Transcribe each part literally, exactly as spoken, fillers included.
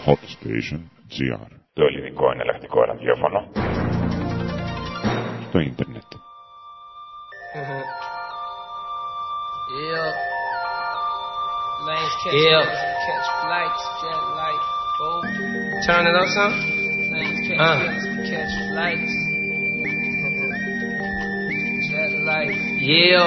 Hot Station τζι αρ. Το ελληνικό εναλλακτικό ραδιόφωνο στο ίντερνετ. Yeah. Lanes catch, yeah. catch flights, jet light, boat. Turn it up, son. Lanes catch, uh. catch flights, jet light. Yeah,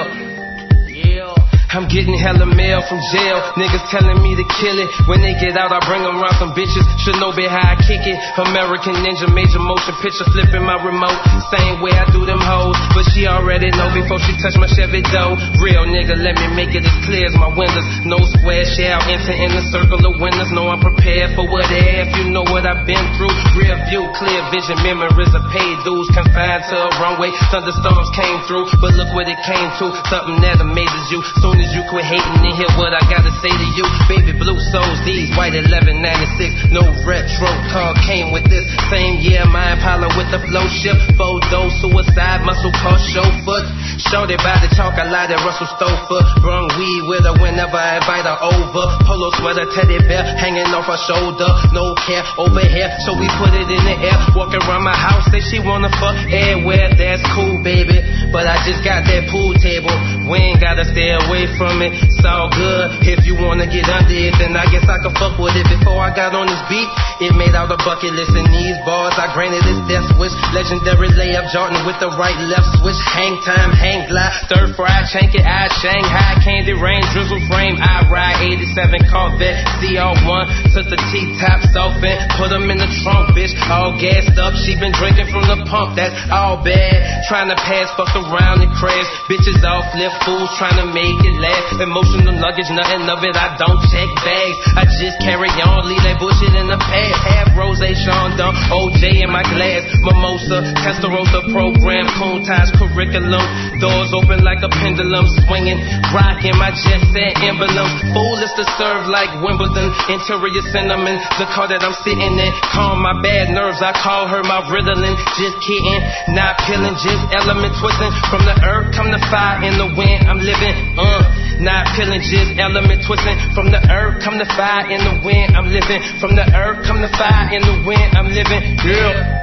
yeah. I'm getting hella mail from jail. Niggas telling me to kill it. When they get out, I bring them around some bitches. Should know be how I kick it. American Ninja, major motion picture, flipping my remote. Same way I do them hoes. But she already know before she touch my Chevy dough. Real nigga, let me make it as clear as my windows. No square shall enter in the circle of winners. Know I'm prepared for what if you know what I've been through. Rear view, clear vision, memories of paid dues. Confined to a runway, thunderstorms came through. But look what it came to, something that amazes you. Soon as you quit hating and hear what I gotta say to you. Baby blue souls, these white eleven ninety-six. No retro car came with this. Same year, my Impala with the flow ship. Photo, suicide, muscle car, chauffeur. Shorty by the chalk, I lied at Russell Stover. Brung weed with her whenever I invite her over. Polo sweater, teddy bear, hanging off her shoulder. No care over here, so we put it in the air. Walking around my house, say she wanna fuck everywhere. That's cool, baby, but I just got that pool table. We ain't gotta stay away from it, it's all good. If you wanna get under it, then I guess I can fuck with it. Before I got on this beat, it made out a bucket list. And these bars, I granted this death wish. Legendary layup, Jordan with the right left switch. Hang time, hang glide, stir fry, chank it, I Shanghai, candy rain, drizzle frame. I ride eighty-seven Corvette, C R one, took the T-tops off and put them in the trunk, bitch. All gassed up, she been drinking from the pump, that's all bad. Trying to pass, fuck around and crash. Bitches all flip fools, trying to make it last. Emotional luggage, nothing of it, I don't check bags. I just carry on, leave that bullshit in the past. Half rose, Sean Dunn, O J in my glass. Mimosa, Testarossa program, Coon Ties curriculum. Doors open like a pendulum, swinging, rocking my jet set emblems. Foolish to serve like Wimbledon, interior cinnamon. The car that I'm sitting in, calm my bad nerves, I call her my Ritalin. Just kidding, not peeling, just element twisting. From the earth come the fire in the wind, I'm living, uh. Not peeling, just element twisting. From the earth come the fire in the wind, I'm living. From the earth come the fire in the wind, I'm living. Yeah.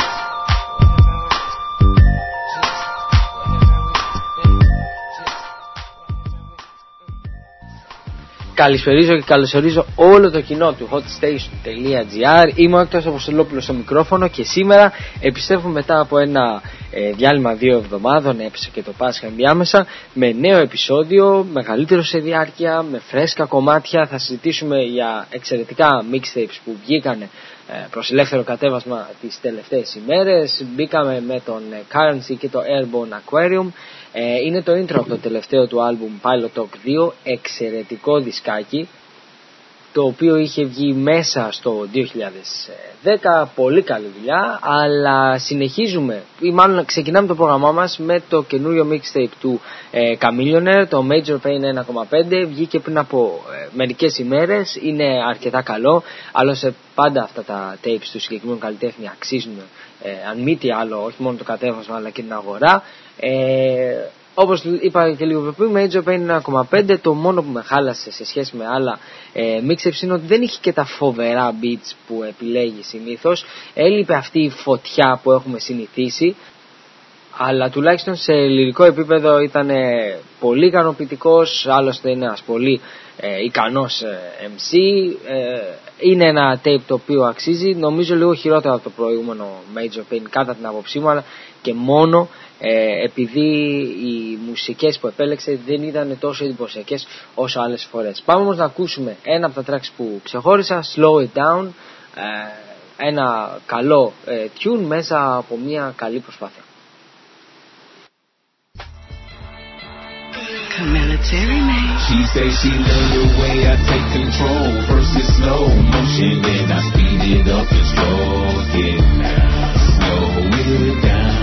Καλησπερίζω και καλωσορίζω όλο το κοινό του hotstation.gr. Είμαι ο Έκτορος Αποστολόπουλος στο μικρόφωνο και σήμερα επιστρέφω μετά από ένα ε, διάλειμμα δύο εβδομάδων, έπεσε και το Πάσχα ενδιάμεσα, με νέο επεισόδιο, μεγαλύτερο σε διάρκεια, με φρέσκα κομμάτια. Θα συζητήσουμε για εξαιρετικά mixtapes που βγήκαν ε, προς ελεύθερο κατέβασμα τις τελευταίες ημέρες. Μπήκαμε με τον Currency και το Airborne Aquarium. Είναι το intro από το τελευταίο του άλμπουμ Pilot Talk δύο, εξαιρετικό δισκάκι, το οποίο είχε βγει μέσα στο δύο χιλιάδες δέκα, πολύ καλή δουλειά, αλλά συνεχίζουμε, ή μάλλον ξεκινάμε το πρόγραμμά μας με το καινούριο mixtape του ε, Chamillionaire, το Major Pain ένα κόμμα πέντε, βγήκε πριν από ε, μερικές ημέρες, είναι αρκετά καλό, άλλωστε πάντα αυτά τα tapes του συγκεκριμένου καλλιτέχνη αξίζουν, ε, αν μη τι άλλο, όχι μόνο το κατέβασμα αλλά και την αγορά. Ε, όπως είπα και λίγο πριν, Major Pain ένα κόμμα πέντε, το μόνο που με χάλασε σε σχέση με άλλα ε, mixtapes είναι ότι δεν είχε και τα φοβερά beats που επιλέγει συνήθως. Έλειπε αυτή η φωτιά που έχουμε συνηθίσει, αλλά τουλάχιστον σε λυρικό επίπεδο ήταν πολύ ικανοποιητικός. Άλλωστε είναι ένας πολύ ε, ικανός ε, εμ σι, ε, είναι ένα tape το οποίο αξίζει, νομίζω λίγο χειρότερο από το προηγούμενο Major Pain κατά την άποψή μου, αλλά και μόνο Ε, επειδή οι μουσικές που επέλεξε δεν ήταν τόσο εντυπωσιακές όσο άλλες φορές. Πάμε όμως να ακούσουμε ένα από τα tracks που ξεχώρισα, Slow It Down, ε, ένα καλό ε, tune μέσα από μια καλή προσπάθεια. Military man. She say she love the way I take control. First it's slow motion, then I speed it up and stroke it now. Slow it down.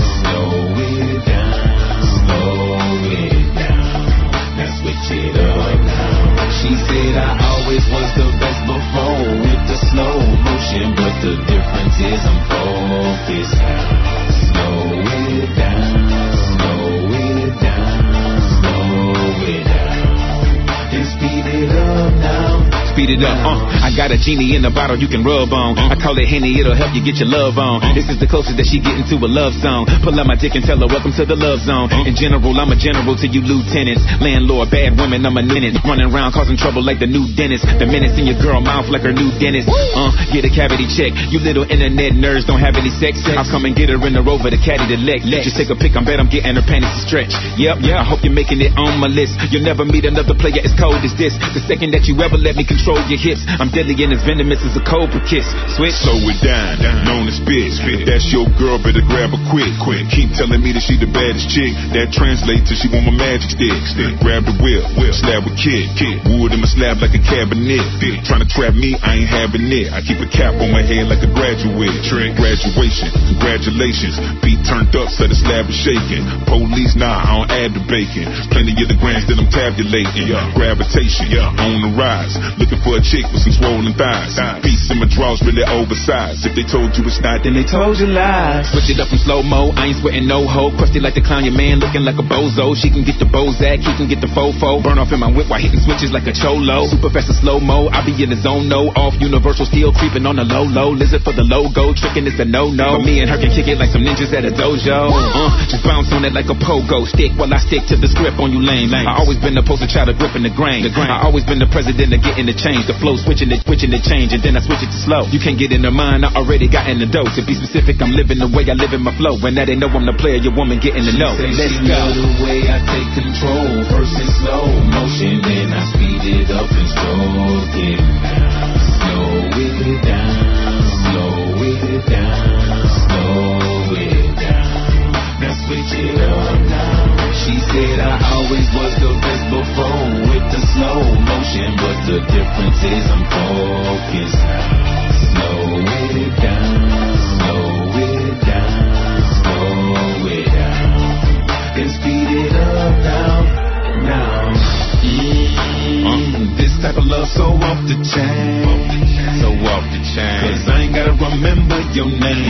It up now. She said I always was the best before with the slow motion, but the difference is I'm focused now. Slow it down, slow it down, slow it down, and speed it up now. Speed it up, uh. I I got a genie in a bottle you can rub on. I call it Henny, it'll help you get your love on. This is the closest that she getting to a love song. Pull out my dick and tell her welcome to the love zone. In general, I'm a general to you lieutenants. Landlord, bad women, I'm a menace. Running around causing trouble like the new dentist. The menace in your girl mouth like her new dentist. Uh, get a cavity check. You little internet nerds don't have any sex. I'll come and get her in the rover, the caddy, the leg. Just take a pic, I bet I'm getting her panties to stretch. Yep, yeah. I hope you're making it on my list. You'll never meet another player as cold as this. The second that you ever let me control your hips, I'm deadly and as venomous as a cobra kiss. Switch. So we're down, known as bitch. If that's your girl, better grab her quick, quick. Keep telling me that she the baddest chick. That translates to she want my magic stick. Stick. Grab the whip, whip. Slab with kid, kid. Wood in my slab like a cabinet. Trying to trap me, I ain't having it. I keep a cap on my head like a graduate. Trick. Graduation, congratulations. Beat turned up, so the slab is shaking. Police, nah, I don't add the bacon. Plenty of the grams that I'm tabulating. Yeah. Gravitation, yeah. On the rise. Looking for a chick with some swollen thighs. Piece in my drawers really oversized. If they told you it's not, then they told you lies. Switch it up from slow-mo, I ain't sweating no hoe. Crusty like the clown, your man looking like a bozo. She can get the Bozak, he can get the fofo. Burn off in my whip while hitting switches like a cholo. Super fast and slow-mo, I be in the zone, no. Off universal steel, creeping on the low-low. Lizard for the logo, tricking it's a no-no. But me and her can kick it like some ninjas at a dojo. Uh, just bounce on it like a pogo stick while I stick to the script on you lame. I always been the poster child of gripping the grain. I always been the president of getting the change. The flow switching it, switching the change, and then I switch it to slow. You can't get in the mind, I already got in the dough. To be specific, I'm living the way I live in my flow. When now they know I'm the player, your woman getting to know. Let's go. The way I take control, first in slow motion, then I speed it up and stroke it down. Slow it down, slow it down, slow it down. Now switch it up now. She said I always was the best before with the slow motion, but the difference is I'm focused now. Slow it down, slow it down, slow it down, then speed it up now, now. Mm, this type of love so off the chain, so off the chain. Cause I ain't gotta remember your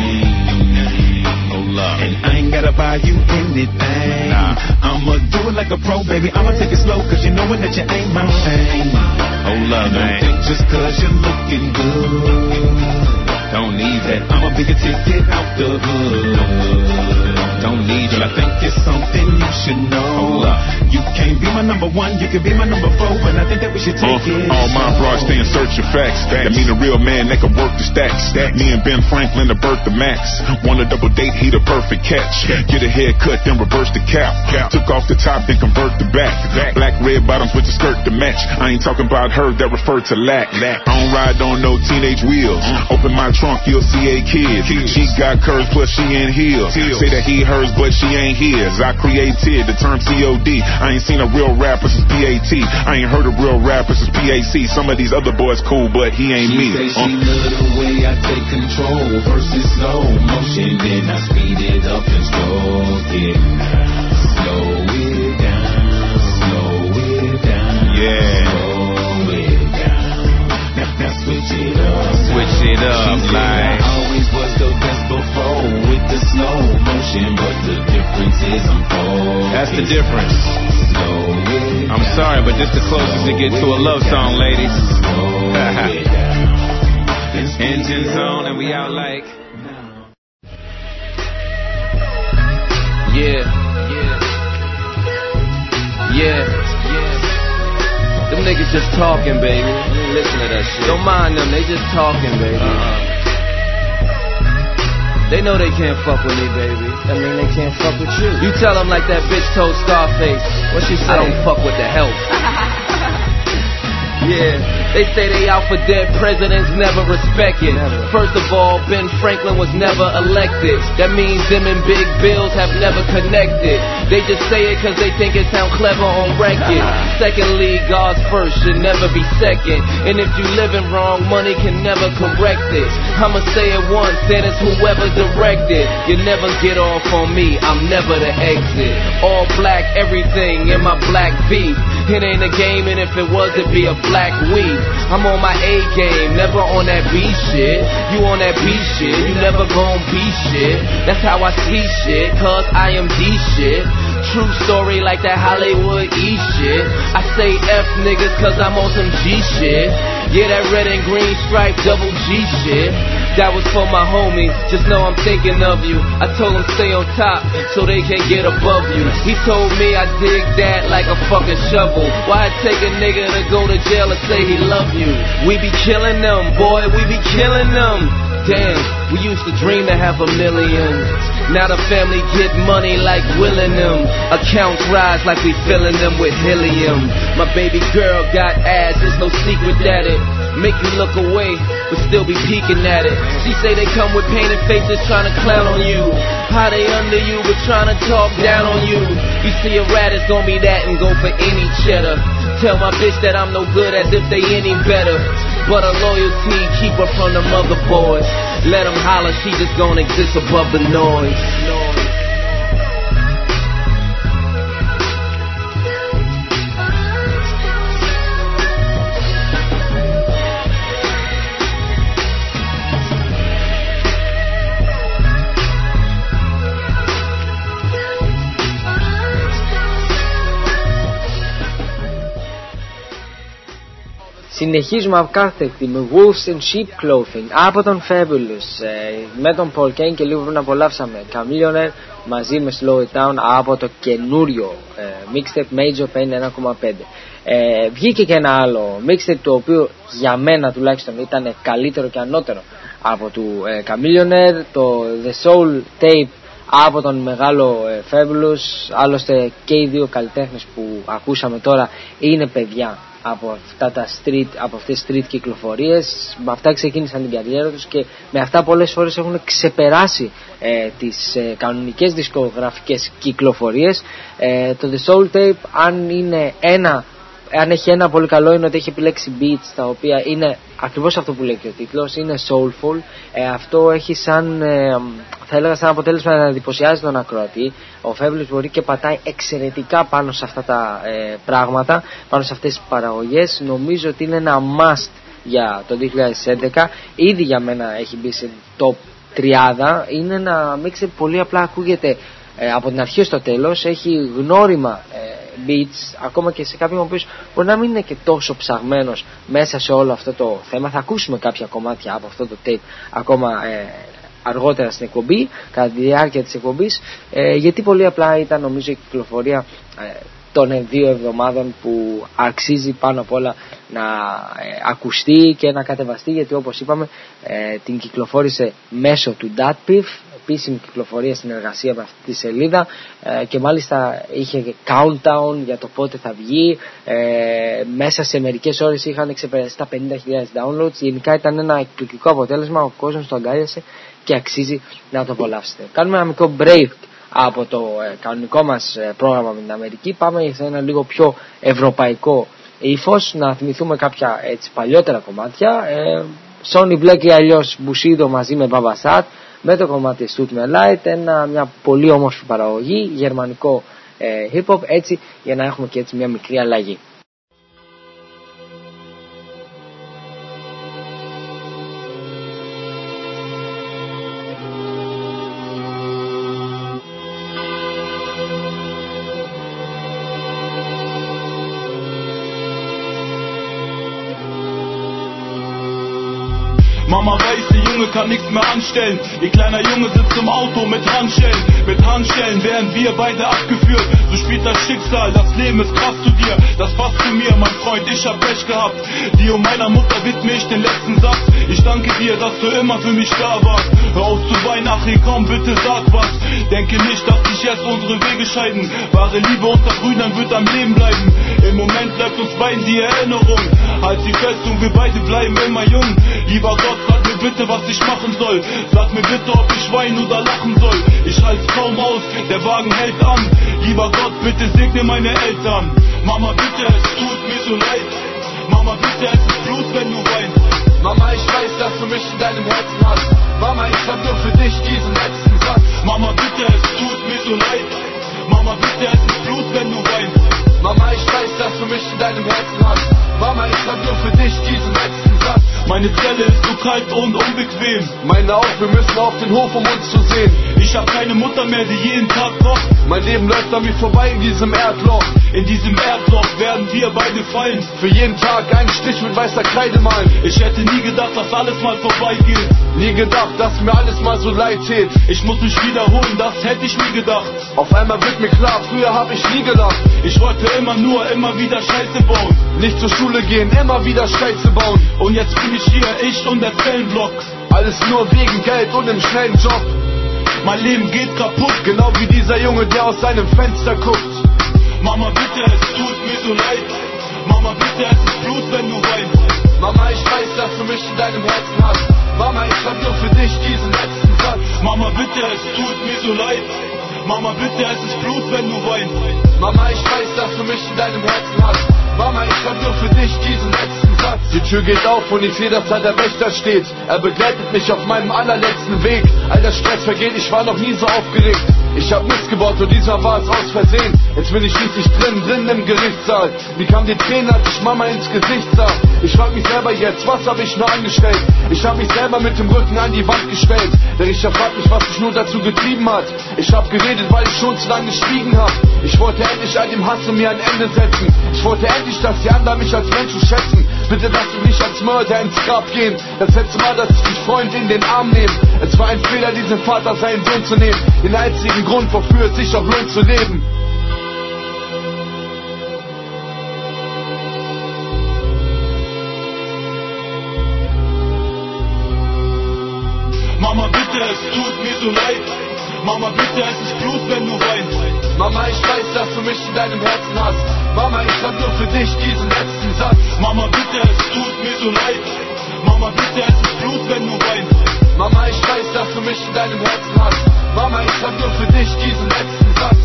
name. And I ain't gotta buy you anything. Nah. I'ma do it like a pro, baby. I'ma take it slow, cause you knowin' that you ain't my thing. Hold up, don't man. Think just cause you're looking good, don't need that. I'ma be a ticket out the hood. Don't need you. I think it's something you should know. You can't be my number one, you can be my number four, and I think that we should take uh, it. All my bras stay in search of facts. That mean a real man that can work the stacks. Me and Ben Franklin to birth the max. Want a double date, he the perfect catch. Get a haircut, then reverse the cap. Took off the top, then convert the back. Black red bottoms with the skirt to match. I ain't talking about her that refer to lack. I don't ride on no teenage wheels. Open my trunk, you'll see eight kids. She got curves, plus she in heels. Say that he hers, but she ain't his. I created the term C O D. I ain't seen a real rapper since P A T. I ain't heard a real rapper since P A C. Some of these other boys cool, but he ain't she me. Say she uh. love the way I take control. First in slow motion, then I speed it up and stroke it down. Slow it down, slow it down. Yeah. Slow it down. Now, now switch it up. Switch it up, she like. I always was the best before with the slow motion, but the difference is I'm focused. That's the difference. I'm sorry, but this the closest to get to a love song, ladies. Engine zone, and we out like. Yeah, yeah, yeah, yeah. Them niggas just talking, baby. Listen to that shit. Don't mind them, they just talking, baby. Uh-huh. They know they can't fuck with me, baby. I mean, they can't fuck with you. You tell them like that bitch told Scarface. What she say? I don't fuck with the help. Yeah, they say they out for dead presidents, never respected. Never. First of all, Ben Franklin was never elected. That means them and Big Bills have never connected. They just say it cause they think it sound clever on record. Secondly, God's first should never be second. And if you living wrong, money can never correct it. I'ma say it once, then it's whoever directed. You never get off on me, I'm never the exit. All black, everything in my black beef. It ain't a game, and if it was, it'd be a black weed. I'm on my A game, never on that B shit. You on that B shit, you never gon' be shit. That's how I see shit, cause I am D shit. true story like that Hollywood E shit. I say F niggas cause I'm on some G shit. Yeah, that red and green stripe double G shit. That was for my homies, just know I'm thinking of you. I told him stay on top, so they can't get above you. He told me I dig that like a fucking shovel. Why take a nigga to go to jail and say he love you? We be killing them, boy, we be killing them. Damn, we used to dream to have a million. Now the family get money like willing them. Accounts rise like we filling them with helium. My baby girl got ass, there's no secret at it. Make you look away, but still be peeking at it. She say they come with painted faces trying to clown on you. How they under you, but trying to talk down on you. You see a rat, it's gonna be that and go for any cheddar. Tell my bitch that I'm no good as if they any better. But a loyalty keep her from the mother boys. Let them holler, she just gonna exist above the noise. Συνεχίζουμε ακάθεκτη με Wolves and Sheep Clothing από τον Fabulous, ε, με τον Paul Kane και λίγο πριν απολαύσαμε Chamillionaire μαζί με Slow It Down από το καινούριο ε, mixtape Major Pain ένα κόμμα πέντε. Ε, βγήκε και ένα άλλο mixtape το οποίο για μένα τουλάχιστον ήταν καλύτερο και ανώτερο από του ε, Chamillionaire, το The Soul Tape από τον μεγάλο ε, Fabulous. Άλλωστε και οι δύο καλλιτέχνες που ακούσαμε τώρα είναι παιδιά από, αυτά τα street, από αυτές τις street κυκλοφορίες. Με αυτά ξεκίνησαν την καριέρα τους και με αυτά πολλές φορές έχουν ξεπεράσει ε, τις ε, κανονικές δισκογραφικές κυκλοφορίες. ε, Το The Soul Tape, αν είναι ένα, αν έχει ένα πολύ καλό, είναι ότι έχει επιλέξει beats τα οποία είναι ακριβώς αυτό που λέει και ο τίτλος, είναι soulful. ε, Αυτό έχει σαν, ε, θα έλεγα σαν αποτέλεσμα να εντυπωσιάζει τον ακροατή. Ο Fabulous μπορεί και πατάει εξαιρετικά πάνω σε αυτά τα ε, πράγματα, πάνω σε αυτές τις παραγωγές. Νομίζω ότι είναι ένα must για το δύο χιλιάδες έντεκα. Ήδη για μένα έχει μπει σε top τριάντα. Είναι ένα mix πολύ απλά ακούγεται ε, από την αρχή στο τέλος. Έχει γνώριμα ε, beats, ακόμα και σε κάποιον ο οποίος μπορεί να μην είναι και τόσο ψαγμένος μέσα σε όλο αυτό το θέμα. Θα ακούσουμε κάποια κομμάτια από αυτό το tape ακόμα ε, αργότερα στην εκπομπή, κατά τη διάρκεια της εκπομπής, ε, γιατί πολύ απλά ήταν νομίζω η κυκλοφορία ε, των δύο εβδομάδων που αξίζει πάνω απ' όλα να ε, ακουστεί και να κατεβαστεί, γιατί όπως είπαμε ε, την κυκλοφόρησε μέσω του DatPiff, επίσημη κυκλοφορία στην εργασία με αυτή τη σελίδα, ε, και μάλιστα είχε countdown για το πότε θα βγει. ε, μέσα σε μερικές ώρες είχαν ξεπεράσει τα πενήντα χιλιάδες downloads. Γενικά ήταν ένα εκπληκτικό αποτέλεσμα, ο κόσμος το αγκάλιασε και αξίζει να το απολαύσετε. Κάνουμε ένα μικρό break από το ε, κανονικό μας ε, πρόγραμμα με την Αμερική. Πάμε σε ένα λίγο πιο ευρωπαϊκό ύφος, να θυμηθούμε κάποια έτσι παλιότερα κομμάτια. ε, Sony Black ή αλλιώς Bushido μαζί με Babasat, με το κομμάτι Shoot Me Light, ένα, μια πολύ όμορφη παραγωγή, γερμανικό ε, hip hop, έτσι για να έχουμε και έτσι μια μικρή αλλαγή. Mama weiß, der Junge kann nichts mehr anstellen. Ihr kleiner Junge sitzt im Auto mit Handschellen. Mit Handschellen werden wir beide abgeführt. So spielt das Schicksal, das Leben ist krass zu dir. Das passt zu mir, mein Freund, ich hab Pech gehabt. Dir und meiner Mutter widme ich den letzten Satz. Ich danke dir, dass du immer für mich da warst. Hör auf zu weinen, Achim, komm bitte sag was. Denke nicht, dass sich jetzt unsere Wege scheiden. Wahre Liebe unter Brüdern wird am Leben bleiben. Im Moment bleibt uns beiden die Erinnerung. Halt sie fest und wir beide bleiben immer jung. Lieber Gott, sag mir bitte, was ich machen soll. Sag mir bitte, ob ich weinen oder lachen soll. Ich halt's kaum aus, der Wagen hält an. Lieber Gott, bitte segne meine Eltern. Mama, bitte, es tut mir so leid. Mama, bitte, es ist Blut, wenn du weinst. Mama, ich weiß, dass du mich in deinem Herzen hast. Mama, ich hab nur für dich diesen letzten Satz. Mama, bitte, es tut mir so leid. Mama, bitte, es ist Blut, wenn du weinst. Mama, ich weiß, dass du mich in deinem Herzen hast. Mama, ich hab nur für dich diesen letzten Satz. Meine Zelle ist so kalt und unbequem. Meine auch, wir müssen auf den Hof, um uns zu sehen. Ich hab keine Mutter mehr, die jeden Tag kocht. Mein Leben läuft an mir vorbei in diesem Erdloch. In diesem Erdloch werden wir beide fallen. Für jeden Tag einen Stich mit weißer Kreide malen. Ich hätte nie gedacht, dass alles mal vorbeigeht. Nie gedacht, dass mir alles mal so leid tät. Ich muss mich wiederholen, das hätte ich nie gedacht. Auf einmal wird mir klar, früher hab ich nie gelacht. Ich wollte immer nur, immer wieder Scheiße bauen. Nicht zur Schule gehen, immer wieder Scheiße bauen. Und jetzt bin ich hier, ich und der Zellenblock. Alles nur wegen Geld und im schnellen Job. Mein Leben geht kaputt, genau wie dieser Junge, der aus seinem Fenster guckt. Mama bitte, es tut mir so leid. Mama bitte, es ist Blut, wenn du weinst. Mama, ich weiß, dass du mich in deinem Herzen hast. Mama, ich hab nur für dich diesen letzten Satz. Mama bitte, es tut mir so leid. Mama bitte, es ist Blut, wenn du weinst. Mama, ich weiß, dass du mich in deinem Herzen hast. Mama, ich hab nur für dich diesen letzten Satz. Die Tür geht auf und ich sehe, dass da der Wächter steht. Er begleitet mich auf meinem allerletzten Weg. All der Stress vergeht, ich war noch nie so aufgeregt. Ich hab Mist gebaut und dieser war es aus Versehen. Jetzt bin ich schließlich drin, drin im Gerichtssaal. Wie kam die Tränen, als ich Mama ins Gesicht sah? Ich frag mich selber jetzt, was hab ich nur angestellt? Ich hab mich selber mit dem Rücken an die Wand gestellt. Der Richter fragt mich, was mich nur dazu getrieben hat. Ich hab geredet, weil ich schon zu lange geschwiegen hab. Ich wollte endlich all dem Hass in mir ein Ende setzen. Ich wollte endlich, dass die anderen mich als Menschen schätzen. Bitte lass mich nicht als Mörder ins Grab gehen. Das letzte Mal, dass ich dich Freund in den Arm nehme. Es war ein Fehler, diesem Vater seinen Sohn zu nehmen. Den einzigen Grund, wofür es sich auch lohnt zu leben. Mama bitte, es tut mir so leid. Mama bitte, es ist Blut, wenn du weinst. Mama, ich weiß, dass du mich in deinem Herzen hast. Mama, ich hab nur für dich diesen letzten Satz. Mama bitte, es tut mir so leid. Mama bitte, es ist Blut, wenn du weinst. Mama, ich weiß, dass du mich in deinem Herzen hast. Mama, ich hab nur für dich diesen letzten Satz.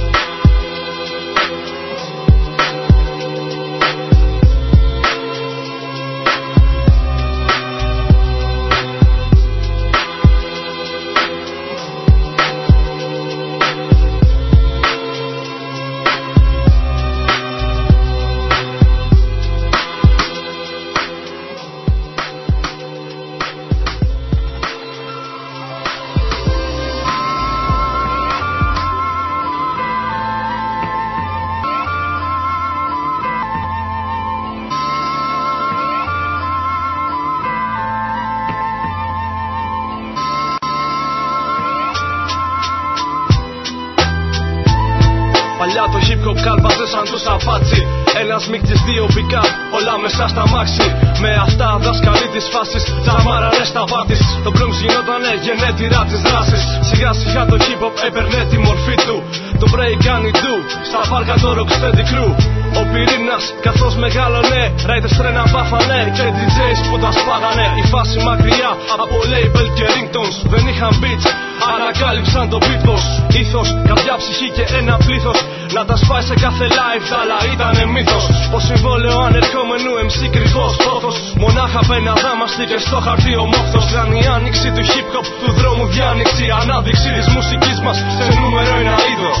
Παλιά το hip hop κάλπαζε σαν τους απάτσι. Ένας μίκτης δύο πικά, όλα μέσα στα μάξι. Με αυτά δάσκαλοι της φάσης, τζαμάρανε στα βάτης. Το Bronx γινότανε γενέτειρα της δράσης. Σιγά σιγά το hip hop έπαιρνε τη μορφή του. Το break κάνει do, στα βάρκα το rocksteady crew. Ο πυρήνας καθώς μεγάλωνε, ράιτες τρένα βάφανε και ντι τζέις που τα σπάγανε. Η φάση μακριά από label και ringtones, δεν είχαν beats, ανακάλυψαν το beatbox. Ήθος, καρδιά, ψυχή και ένα πλήθος, να τα σπάει σε κάθε live, αλλά ήτανε μύθος. Ο συμβόλαιο ανερχόμενου εμ σι κρυφός φόθος, μονάχα πέναδά μαστήκε στο χαρτί ο μόχθος. Ήταν η άνοιξη του hip hop, του δρόμου διάνοιξη, ανάδειξη της μουσικής μας σε νούμερο ένα είδος.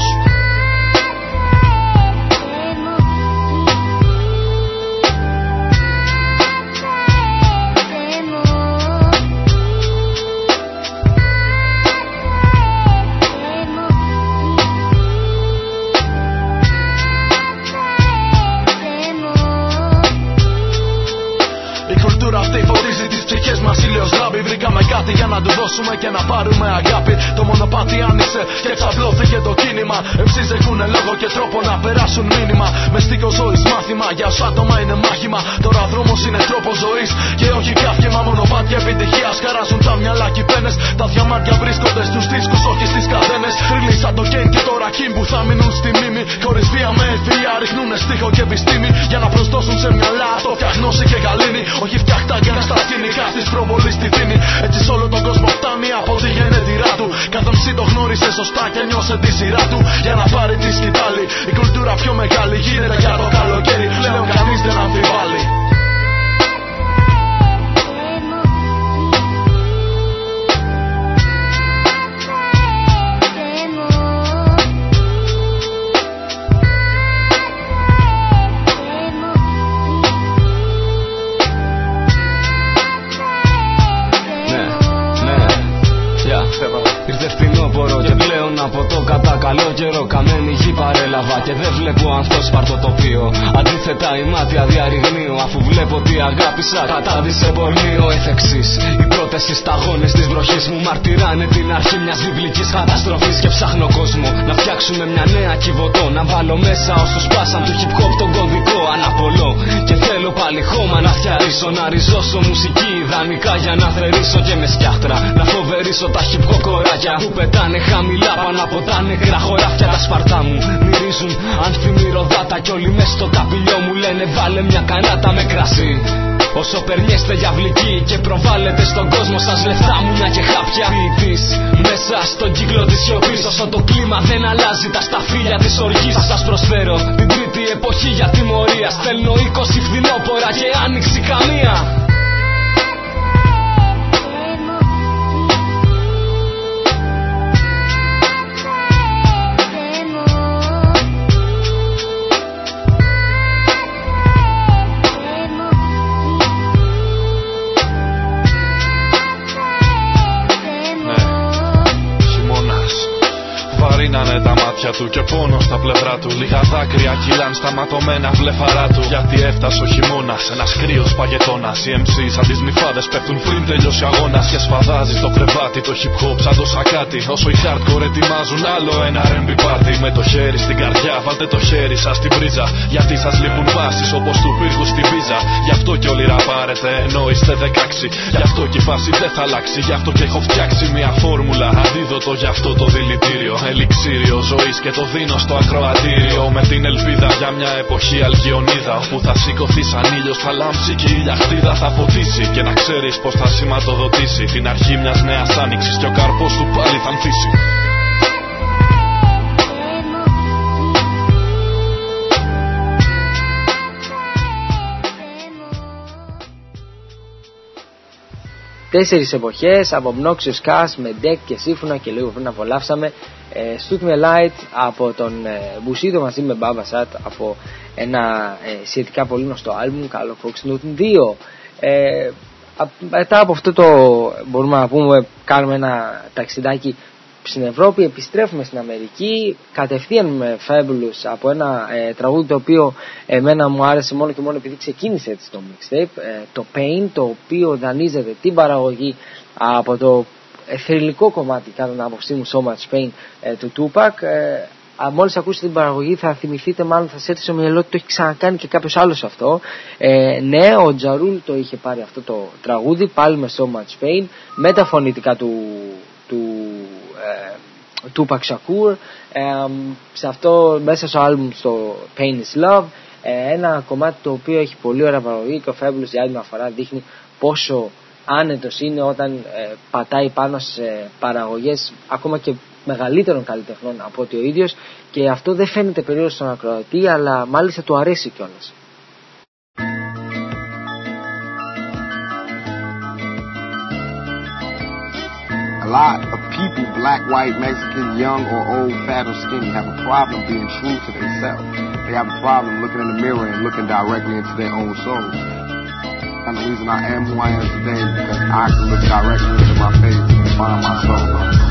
Αυτή φορίζει τις ψυχές μας ήλιος λάμπη. Βρήκαμε κάτι για να του δώσουμε και να πάρουμε αγάπη. Το μονοπάτι άνοιξε και ξαπλώθηκε το κίνημα. εμ σις έχουνε λόγο και τρόπο να περάσουν μήνυμα. Με στίχο ζωής μάθημα, για όσα άτομα είναι μάχημα. Τώρα δρόμος είναι τρόπος ζωής και όχι καύκαιμα. Μονοπάτια επιτυχίας χαράζουν τα μυαλά κι οι πένες. Τα διαμάντια βρίσκονται στους δίσκους, όχι στις καδένες. Τρίλοι σαν το Κέιν και το Ρακίμ που θα μείνουν στη μνήμη. Χωρίς βία με ευφυΐα ρίχνουνε στίχο και επιστήμη. Για να προσδώσουν σε μυαλά το φτιαχνώσει και γαλήνη. Όχι φτιάχτα για στα σκηνικά της προβολής στη δίνη. Έτσι σ' όλο τον κόσμο φτάνει από τη γενέτειρά του. Κάθε εμ σι το γνώρισε σωστά και νιώσε τη σειρά του. Για να πάρει τη σκητάλη, η κουλτούρα πιο μεγάλη γίνεται για το καλοκαίρι. Πλέον κανείς δεν αμφιβάλλει. Seven. Ήρθε φθινόπωρο και πλέον από το κατά καλό καιρό καμένη γη παρέλαβα και δεν βλέπω ανθόσπαρτο τοπίο. Αντίθετα η μάτια διαρριγνύω αφού βλέπω ότι αγάπησα κατάδυσε πορνείο. Εφ' εξής, οι πρώτες συσταγόνες της βροχής μου μαρτυράνε την αρχή μιας βιβλικής καταστροφής. Και ψάχνω κόσμο να φτιάξουμε μια νέα κυβωτό, να βάλω μέσα όσους πάσαν του hip hop τον κωδικό αναπολώ. Και θέλω πάλι χώμα να φτιαρίσω, να ριζώσω μουσική ιδανικά για να θρερίσω και με σκιάχτρα να φοβερίσω τα hip hop κοράκια που πετάνε χαμηλά πάνω από τα νεκρά χωράφια. Τα σπαρτά μου μυρίζουν άνθιμη ροδάτα κι όλοι μες στο ταπηλιό μου λένε βάλε μια κανάτα με κρασί. Όσο περνιέστε για βλική και προβάλλετε στον κόσμο σας λεφτά μου μια και χάπια ποιητής μέσα στον κύκλο της σιωπής. Όσο το κλίμα δεν αλλάζει τα σταφύλια της οργής, θα σας προσφέρω την τρίτη εποχή για τιμωρία. Στέλνω είκοσι φθινόπορα και άνοιξη καμία. Βαρύνανε τα μάτια του και πόνο στα πλευρά του. Λίγα δάκρυα κυλάν στα ματωμένα βλεφαρά του. Γιατί έφτασε ο χειμώνας, ένας κρύος παγετώνας. Οι εμ σι σαν τις νυφάδες πέφτουν πριν τελειώσει ο αγώνας. Και σφαδάζει στο κρεβάτι το hip hop σαν το σακάτι. Όσο οι hardcore ετοιμάζουν άλλο ένα αρ εν μπι πάρτι. Με το χέρι στην καρδιά, βάλτε το χέρι σας στην πρίζα. Γιατί σας λείπουν βάσεις όπως του πύργου στην πίζα. Γι' αυτό κι όλοι ραπάρετε ενώ είστε δεκαέξι. Γι' αυτό κι η φάση δεν θα αλλάξει. Γι' αυτό κι έχω φτιάξει μια φόρμουλα. Αντίδοτο γι' αυτό το δηλητήριο. Ελιξίριο ζωής και το δίνω στο ακροατήριο. Με την ελπίδα για μια εποχή αλκιονίδα. Όπου θα σηκωθεί σαν ήλιος, θα λάμψει και η ηλιαχτίδα θα φωτίσει. Και να ξέρεις πως θα σηματοδοτήσει την αρχή μιας νέας άνοιξης. Και ο καρπός του πάλι θα ανθίσει. Τέσσερις εποχές από Obnoxious Cast με Deck και Σύμφωνα και λίγο πριν απολαύσαμε ε, Shoot Me Light από τον ε, Bushido μαζί με Baba Sat από ένα ε, σχετικά πολύ γνωστό άλμπουμ Καλό Fox Newton δύο. Ε, α, μετά από αυτό το μπορούμε να πούμε κάνουμε ένα ταξιδάκι στην Ευρώπη, επιστρέφουμε στην Αμερική κατευθείαν με Fabulous από ένα ε, τραγούδι το οποίο εμένα μου άρεσε μόνο και μόνο επειδή ξεκίνησε έτσι το mixtape, ε, το Pain, το οποίο δανείζεται την παραγωγή από το θρυλικό κομμάτι κατά την άποψή μου So Much Pain ε, του Tupac. ε, Μόλις ακούσετε την παραγωγή θα θυμηθείτε, μάλλον θα σε έρθει στο μυαλό ότι το έχει ξανακάνει και κάποιος άλλος αυτό. Ε, ναι, ο Τζαρούλ το είχε πάρει αυτό το τραγούδι πάλι με So Much Pain με τα φωνητικά του, του Tupac Shakur, ε, σε αυτό μέσα στο άλμπουμ στο Pain is Love, ε, ένα κομμάτι το οποίο έχει πολύ ωραία παραγωγή και ο Fabulous για άλλη μια φορά δείχνει πόσο άνετος είναι όταν ε, πατάει πάνω σε παραγωγές ακόμα και μεγαλύτερων καλλιτεχνών από ότι ο ίδιος, και αυτό δεν φαίνεται περίεργο στον ακροατή αλλά μάλιστα του αρέσει κιόλας. A lot of people, black, white, Mexican, young or old, fat or skinny, have a problem being true to themselves. They have a problem looking in the mirror and looking directly into their own souls. And the reason I am who I am today is because I can look directly into my face and find my soul.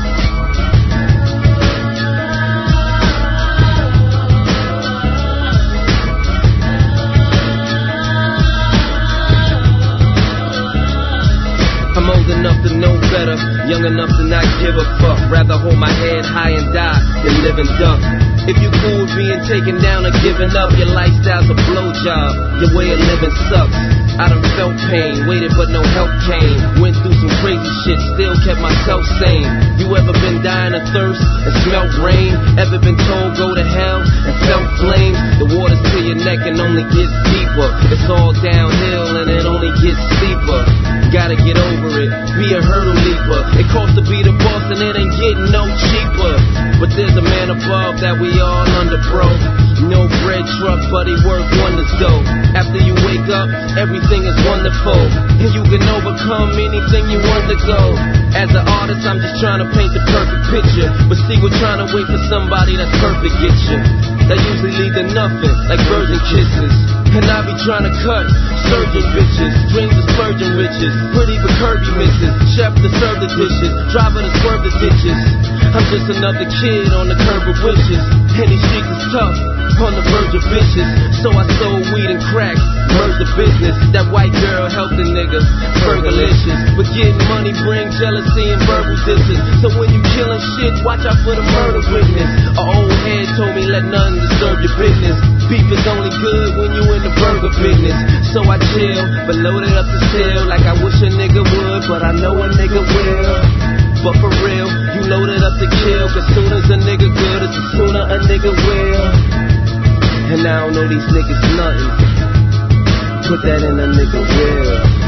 I'm old enough to know better, young enough to not give a fuck. Rather hold my head high and die than live and duck. If you cool with being taken down or giving up, your lifestyle's a blowjob, your way of living sucks. I done felt pain, waited but no help came. Went through some crazy shit, still kept myself sane. You ever been dying of thirst and smelt rain? Ever been told go to hell and felt flames? The water's to your neck and only gets deeper. It's all downhill and it only gets steeper. Gotta get over it, be a hurdle leaper. It costs to be the boss and it ain't getting no cheaper. But there's a man above that we all under, bro. No bread truck, but he work wonders though. After you wake up, everything is wonderful, and you can overcome anything you undergo. As an artist, I'm just trying to paint the perfect picture, but see, we're trying to wait for somebody that's perfect get you. that usually lead to nothing, like virgin kisses. And I be trying to cut surgeon bitches, dreams of splurging riches, pretty but curvy misses, chef to serve the dishes, driver to swerve the ditches. I'm just another kid on the curb of wishes, and these streets is tough, on the verge of bitches. So I sold weed and crack, merged the business. That white girl helped the nigga, burgerlicious. But getting money bring jealousy and verbal distance. So when you killing shit, watch out for the murder witness. A old head told me let nothing disturb your business. Beef is only good when you in the burger business. So I chill, but loaded up the still like I wish a nigga would, but I know a nigga will. But for real, you loaded up to kill, cause soon as a nigga good, it's as sooner a nigga will. And I don't know these niggas nothing, put that in a nigga will.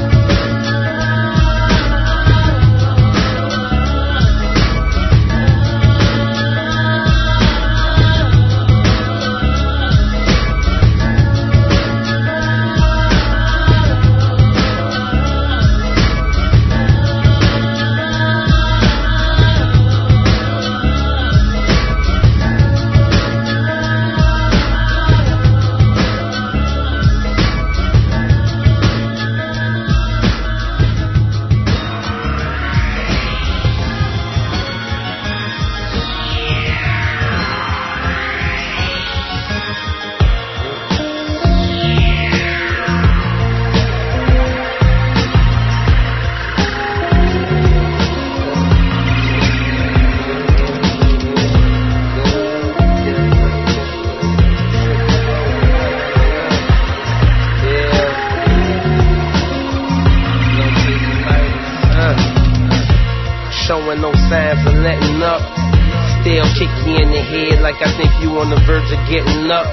No signs of letting up. Still kick you in the head like I think you on the verge of getting up.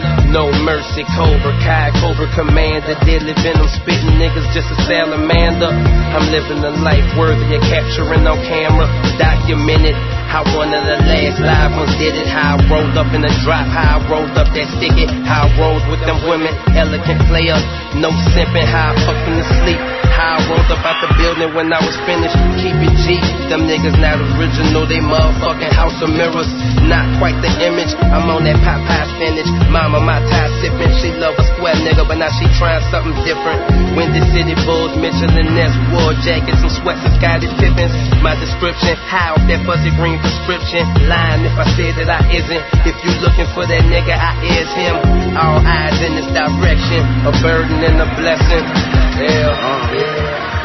No mercy, Cobra Kai, Cobra Commander, deadly venom spitting niggas just a salamander. I'm living a life worthy of capturing on camera, documented. How one of the last live ones did it. How I rolled up in the drop, how I rolled up that sticky. How I rolled with them women, elegant player, no simping. How I fucked in the sleep. How I rolled up out the building when I was finished. Keep it G, them niggas not original. They motherfucking house of mirrors, not quite the image. I'm on that pop pie spinach. Mama, my tie sipping. She love a square nigga, but now she trying something different. Windy City Bulls, Michelin Ness, war jackets, some sweats and Scottie Pippins. My description, how that fuzzy green prescription. Lying if I say that I isn't. If you looking for that nigga, I is him. All eyes in this direction, a burden and a blessing. Yeah, uh, yeah.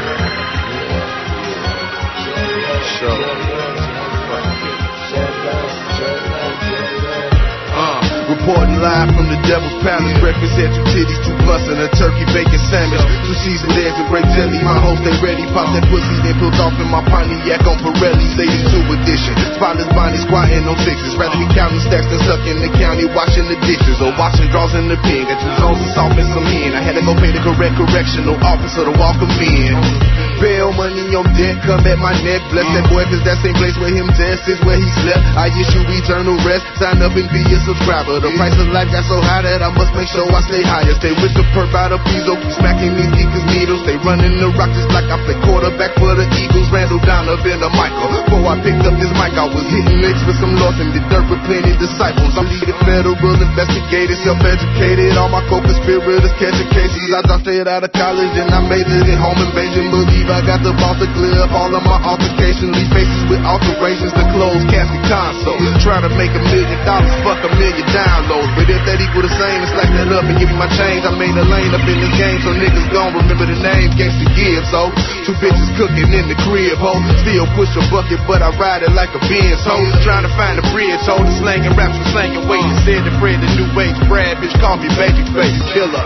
Uh, reporting live from the Devil's Palace. Breakfast at two titties, two plus and a turkey bacon sandwich. Two seasoned eggs and grape jelly. My hoes they ready. Pop that pussy, then pulled off in my Pontiac on Pirelli's eighty-two edition. Spotless Bonnie squatting on sixes. Rather be counting stacks than stuck in the county washing the dishes or washing drawers in the pen. Got two zones of salt and some hen. I had to go pay the correct correctional officer to walk them in. Bail money on deck, come at my neck. Bless that boy, cause that same place where him dead is where he slept. I issue eternal rest, sign up and be a subscriber. The price of life got so high that I must make sure I stay higher. Stay with the perp out of Pizzo, keep smacking these geekers needles. They running the rock just like I play quarterback for the Eagles. Randall down up in the Michael. Before I picked up this mic, I was hitting licks with some lost and did dirt with plenty disciples. I'm leading federal investigators, self-educated. All my co-conspirators catching cases. I dropped straight out of college and I made it at home in Beijing. Believe I got the boss to clear up all of my altercations. Leave faces with alterations to close casket console. Try to make a million dollars, fuck a million downloads. But if that equal the same, slack that up and give me my change. I made a lane up in this game so niggas gon' remember the name. Gangsta Gibbs, ho. Two bitches cooking in the crib, ho. Still push a bucket, but I ride it like a Benz, ho. Trying to find a bridge, ho. The slanging raps were slanging weight. Said the Fred, the new age Brad, bitch, call me baby face killer.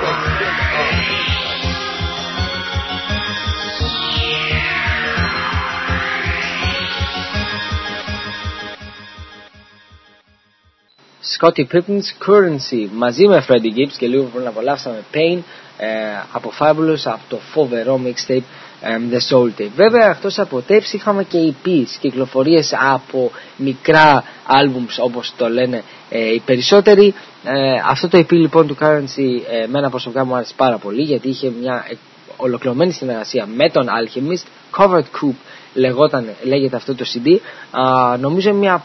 Scottie Pippen's Currency μαζί με Freddie Gibbs και λίγο πριν απολαύσαμε Pain ε, από Fabulous από το φοβερό mixtape ε, The Soul Tape. Βέβαια αυτός από tapes είχαμε και ι πις, κυκλοφορίες από μικρά albums όπως το λένε ε, οι περισσότεροι. ε, αυτό το ι πι λοιπόν του Currency ε, εμένα προσωπικά μου άρεσε πάρα πολύ γιατί είχε μια ε, ολοκληρωμένη συνεργασία με τον Alchemist. Covered Coupe λεγόταν, λέγεται αυτό το σι ντι. Α, νομίζω μια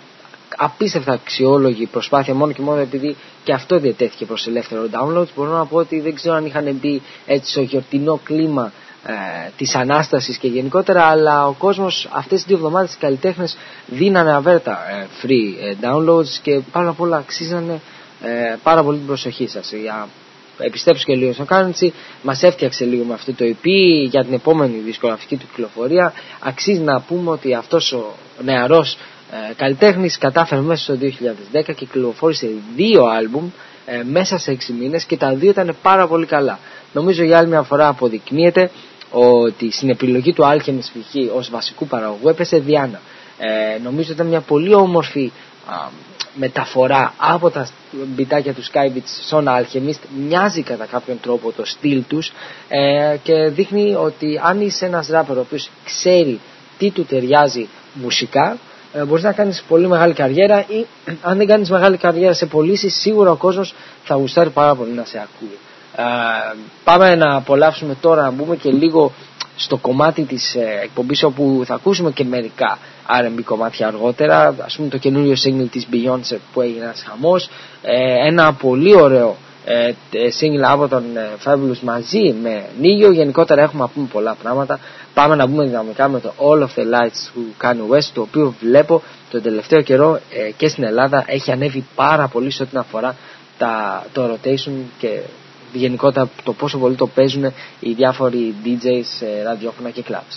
απίστευτα αξιόλογη προσπάθεια, μόνο και μόνο επειδή και αυτό διατέθηκε προς ελεύθερο downloads. Μπορώ να πω ότι δεν ξέρω αν είχαν μπει έτσι στο γιορτινό κλίμα ε, της Ανάστασης και γενικότερα, αλλά ο κόσμος αυτές τις δύο εβδομάδες οι καλλιτέχνες δίνανε αβέρτα ε, free ε, downloads και πάνω απ' όλα αξίζανε ε, πάρα πολύ την προσοχή σας. Για επιστρέψω και λίγο στο Currency, μας έφτιαξε λίγο με αυτό το ι πι για την επόμενη δισκογραφική του κυκλοφορία. Αξίζει να πούμε ότι αυτός ο νεαρός ε, καλλιτέχνης κατάφερε μέσα στο δύο χιλιάδες δέκα και κυκλοφόρησε δύο άλμπουμ ε, μέσα σε έξι μήνες και τα δύο ήταν πάρα πολύ καλά. Νομίζω για άλλη μια φορά αποδεικνύεται ότι στην επιλογή του Alchemist π.χ. ως βασικού παραγωγού έπεσε Διάνα. Ε, νομίζω ήταν μια πολύ όμορφη α, μεταφορά από τα μπιτάκια του Skybeats στον Alchemist. Μοιάζει κατά κάποιον τρόπο το στυλ τους ε, και δείχνει ότι αν είσαι ένας ράπερ ο οποίος ξέρει τι του ταιριάζει μουσικά, ε, μπορείς να κάνεις πολύ μεγάλη καριέρα, ή αν δεν κάνεις μεγάλη καριέρα σε πωλήσεις, σίγουρα ο κόσμος θα γουστάρει πάρα πολύ να σε ακούει. Ε, πάμε να απολαύσουμε τώρα, να μπούμε και λίγο στο κομμάτι της ε, εκπομπής, όπου θα ακούσουμε και μερικά αρ εν μπι κομμάτια αργότερα, ας πούμε το καινούριο single της Beyoncé που έγινε ένας χαμός, ε, ένα πολύ ωραίο ε, single από τον ε, Fabulous μαζί με Νίγιο. Γενικότερα έχουμε να πούμε πολλά πράγματα. Πάμε να μπούμε δυναμικά με το All of the Lights του Kanye West, το οποίο βλέπω τον τελευταίο καιρό ε, και στην Ελλάδα έχει ανέβει πάρα πολύ σε ό,τι αφορά τα, το rotation και γενικότερα το πόσο πολύ το παίζουν οι διάφοροι ντι τζέις σε ραδιόφωνα και clubs.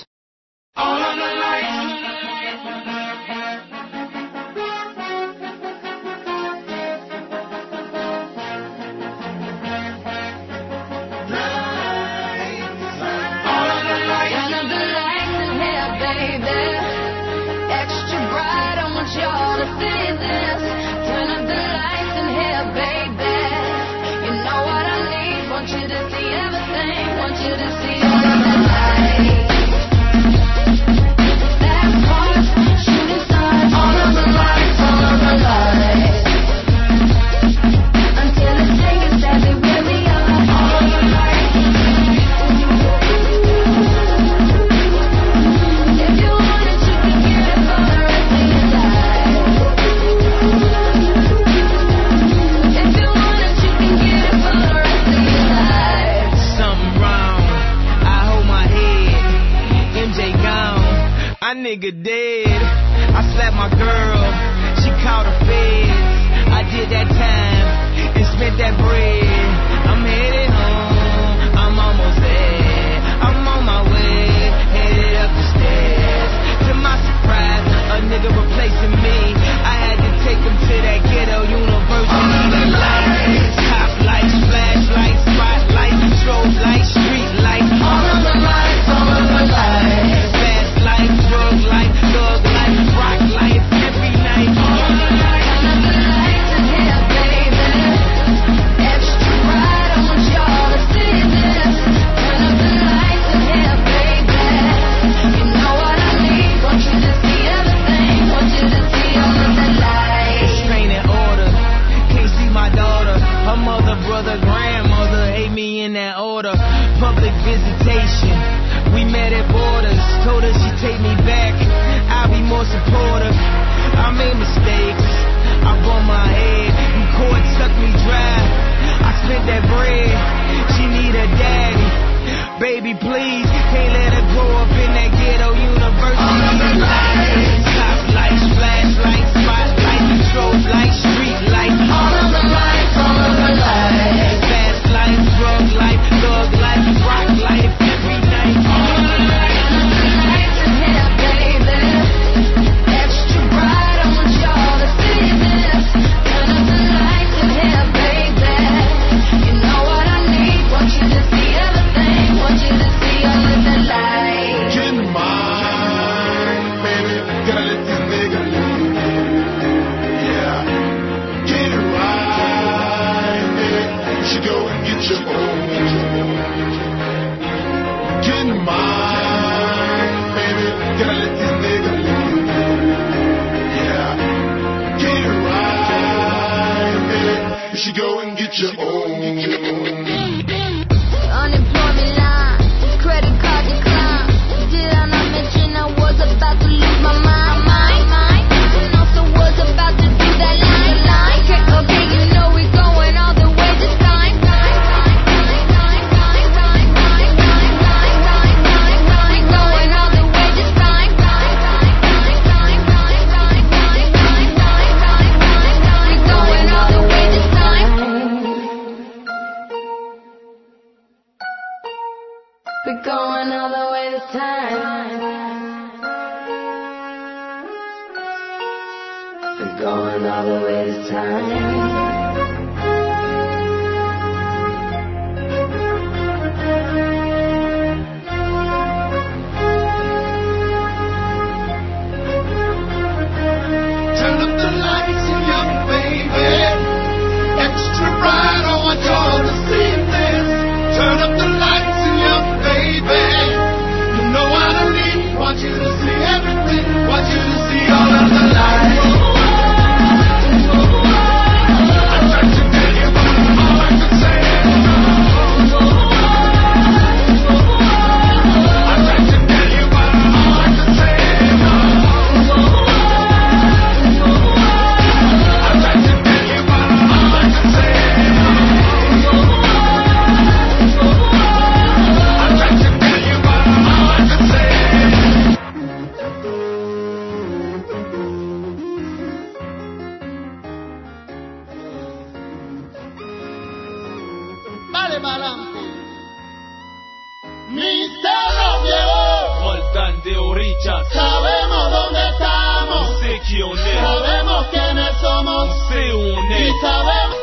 Nigga dead. I slapped my girl, she called the feds. I did that time and spent that bread. I'm headed home, I'm almost there. I'm on my way, headed up the stairs. To my surprise, a nigga replacing me. I had to take him to that ghetto university. The lights, top lights, flashlights, spotlights, strobe lights, street lights. All of the lights, all of the lights. Fast life, drug life, thug life, rock life, every night. All of the lights, all of the lights in here, baby. Extra bright, I want y'all to see this. Turn up the lights in here, baby. You know what I need, want you to see everything, want you to see all of the lights. Restraining order, can't see my daughter. Her mother, brother, grandmother hate me in that order. Public visitation, we met at borders. Told her she'd take me back, I'll be more supportive. I made mistakes, I bumped my head. You court sucked me dry, I spent that bread. She need a daddy, baby please. Can't let her grow up in that ghetto university. All of the lights, top lights, flashlights, spotlights, strobe lights, street lights. All of the lights, all of the lights. Fast life, drug life, thug life, rock life, every night. All of the lights. going all the way to time. Turn up the lights, young baby. Extra bright, I want y'all to see this. Turn up the lights, young baby. You know what I need. Want you to see everything. Want you to see all of the lights. I tried to tell you, but all I could say is I tried to tell you, but all I could say is I tried to tell you, but all I could say is I tried to tell you, but all I could say Dale pa'lante. Mister Viejo. Roldán de Orillas. Sabemos dónde estamos. On sait qui on est. Sabemos quiénes somos. On sait où on est. Y sabemos.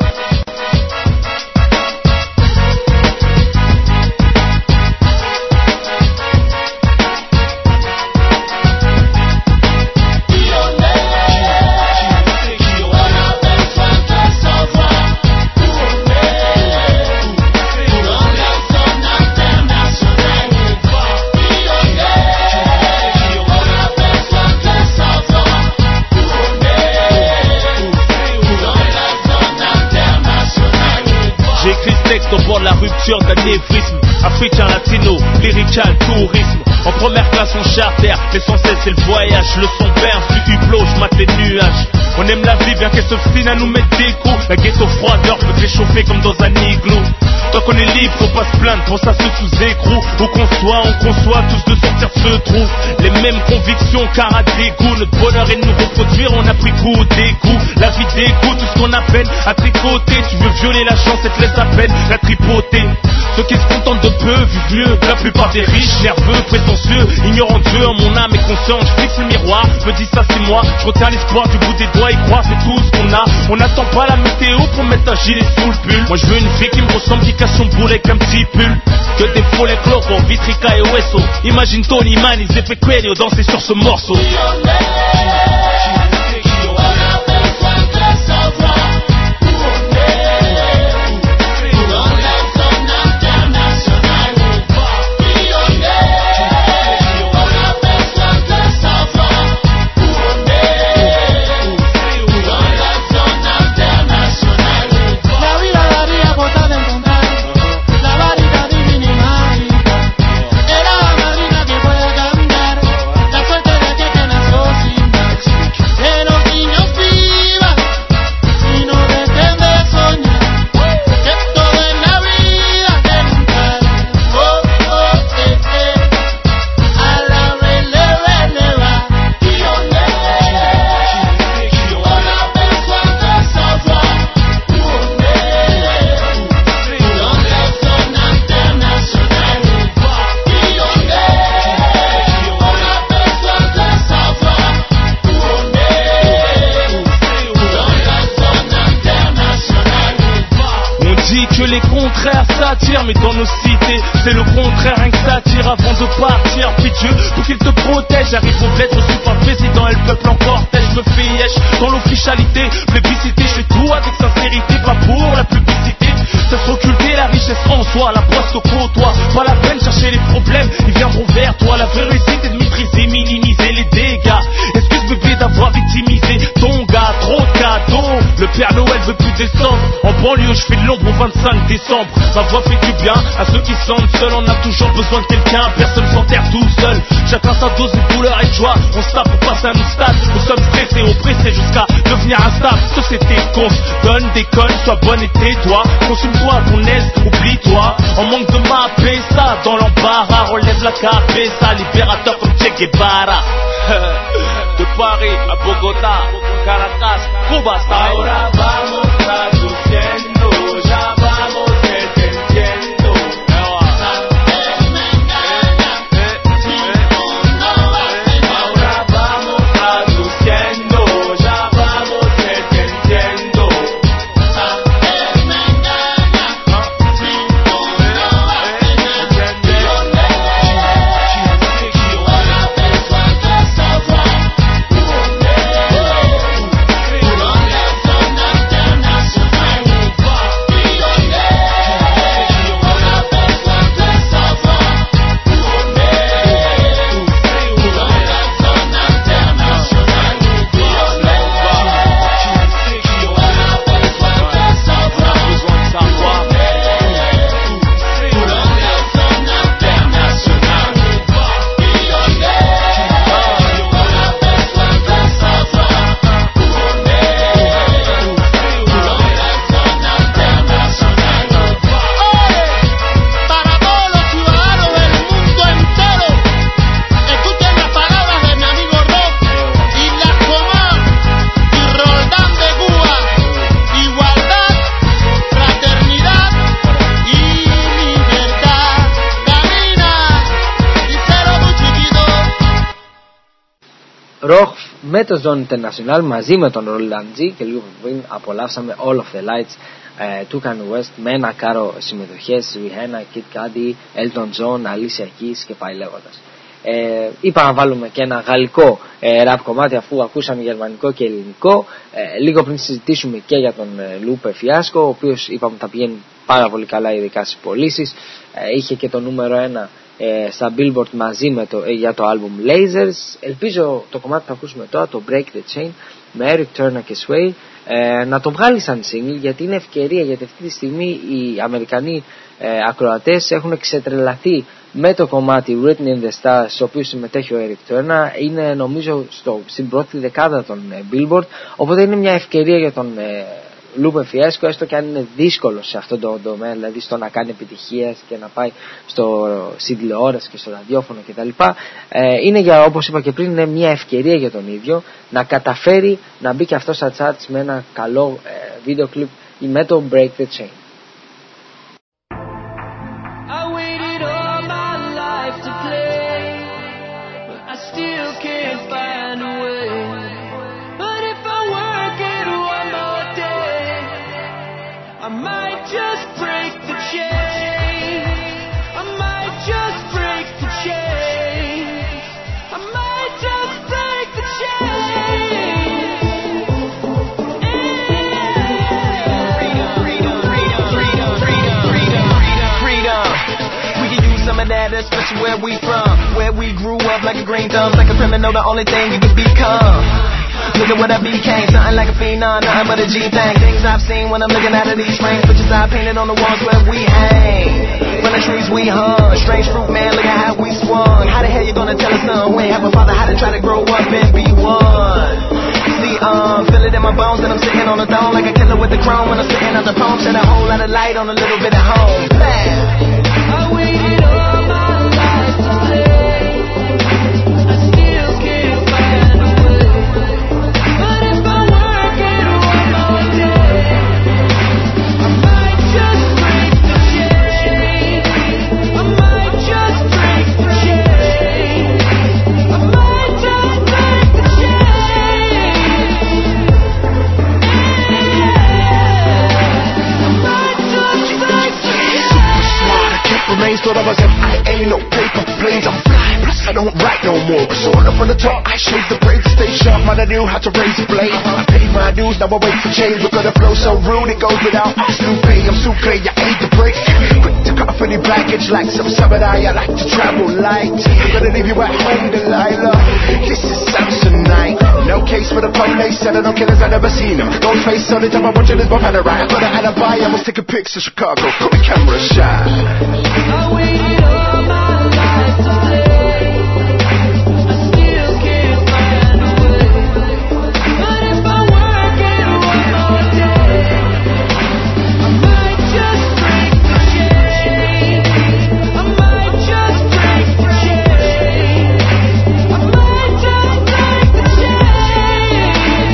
J'écris ce texte au bord de la rupture d'anévrisme. Africain, latino, lyrical, tourisme. En première classe on charter, l'essentiel c'est le voyage. Le son berce du hublot, je mate les nuages. On aime la vie bien qu'elle se fine à nous mettre des coups. La ghetto froideur peut te réchauffer comme dans un igloo. Tant qu'on est libre, faut pas se plaindre, pour ça se sous écrou. Où qu'on soit, on conçoit tous de sortir de ce trou. Les mêmes convictions, car à dégoût. Notre bonheur est de nous reproduire, on a pris goût au dégoût. La vie dégoûte, tout ce qu'on a peine à tricoter. Tu veux violer la chance et te laisse à peine la tripoter. Ceux qui se contentent de peu, vivent mieux. La plupart des riches, nerveux, prétentieux, ignorant Dieu en mon âme et conscience. Je fixe le miroir, me dis ça c'est moi. Je retiens l'espoir du bout des doigts et croire c'est tout ce qu'on a. On n'attend pas la météo pour mettre un gilet sous le pull. Moi je veux une fille qui me ressemble, qui cache son bourrelet avec un petit pull. Que des follets clopos, vitrica et hueso. Imagine Tony Man, ils effet Cuello danser sur ce morceau. Les contraires s'attirent, mais dans nos cités c'est le contraire, rien que ça attire avant de partir. Puis Dieu, pour qu'il te protège, j'arrive au bled, je suis pas président et le peuple en cortège. Je me fais yèche dans l'officialité, plébiscité, je fais tout avec sincérité, pas pour la publicité. Ça se occulter la richesse en soi, la poisse au côtoie. Pas la peine chercher les problèmes, ils viendront vers toi. La vraie réussite est de maîtriser, minimiser les dégâts. Excuse bébé d'avoir victimisé ton gars, trop de cadeaux. Le Père Noël veut plus descendre. En banlieue je fais de l'ombre au vingt-cinq décembre. Ma voix fait du bien à ceux qui sentent seuls. On a toujours besoin de quelqu'un, personne s'enterre tout seul. Chacun sa dose de douleur et de joie. On se tape pour passer à nos stades. Nous sommes stressés, oppressés jusqu'à devenir instable. Société qu'on se donne, déconne, sois bonne et tais-toi. Consume-toi à ton aise, oublie-toi. En manque de ma paix, ça dans l'embarras. Relève la cabeza, libérateur comme Che Guevara. De Paris à Bogota, Caracas, Cuba, ahora vamos traduciendo, ya vamos entendiendo. Ahora vamos traduciendo, ya vamos Roch με το Zone International μαζί με τον Roland G, και λίγο πριν απολαύσαμε All of the Lights ε, του Kanye West με ένα κάρο συμμετοχές, Rihanna, Kid Cudi, Elton John, Alicia Keys και πάει λέγοντας. Ε, είπα να βάλουμε και ένα γαλλικό ε, rap κομμάτι, αφού ακούσαμε γερμανικό και ελληνικό, ε, λίγο πριν συζητήσουμε και για τον ε, Lupe Fiasco, ο οποίος είπαμε θα πηγαίνει πάρα πολύ καλά ειδικά στις πωλήσεις. ε, είχε και το νούμερο ένα ε, στα Billboard μαζί με το, ε, για το album Lasers. Ελπίζω το κομμάτι που θα ακούσουμε τώρα, το Break the Chain με Eric Turner και Sway, ε, να το βγάλει σαν single, γιατί είναι ευκαιρία, γιατί αυτή τη στιγμή οι Αμερικανοί ε, ακροατές έχουν ξετρελαθεί με το κομμάτι Written in the Stars, στο οποίο συμμετέχει ο Eric Turner. Είναι νομίζω στο, στην πρώτη δεκάδα των ε, Billboard, οπότε είναι μια ευκαιρία για τον ε, Lupe Fiasco, έστω και αν είναι δύσκολο σε αυτόν τον τομέα, δηλαδή στο να κάνει επιτυχίες και να πάει στο, στην τηλεόραση και στο ραδιόφωνο κτλ. Ε, είναι για, όπως είπα και πριν, είναι μια ευκαιρία για τον ίδιο να καταφέρει να μπει και αυτό στα charts με ένα καλό ε, βίντεο κλιπ με το Break the Chain. Especially where we from, where we grew up like a green thumb, like a criminal, the only thing you could become. Look at what I became, something like a phenom, nothing but a G thing. Things I've seen when I'm looking out of these frames, pictures I painted on the walls where we hang. From the trees we hung, strange fruit man, look at how we swung. How the hell you gonna tell a son we ain't have a father how to try to grow up and be one? See, um, feel it in my bones that I'm sitting on the throne like a killer with the chrome when I'm sitting on the poem. Shed a whole lot of light on a little bit of home. Man, I waited all my life to play. I still can't find a way. But if I work it one more day, I might just break the chain. I might just break the chain. I might just break the chain. I might just break the chain. Super smart, I can't remain thought I was an I ain't no paper planes. I'm flying, plus I don't write no more. Sort up on the top, I shave the braids to stay sharp. Man, I knew how to raise a blade. I paid my dues, now I wait for change. Look at the flow so rude, it goes without absolute pay. I'm sucre, I hate the break. Quick to cut off any baggage like some samurai. I like to travel light. Gonna leave you at home, Delilah. This is Samsonite. No case for the police, said I don't killers, I never seen them. Don't face on the top, I'm watching this bomb had a right. I got an alibi, I was taking pics of Chicago. Got me camera shy. I waited all my life to play. I still can't find a way. But if I work it one more day, I might just break the chain. I might just break the chain. I might just break the chain.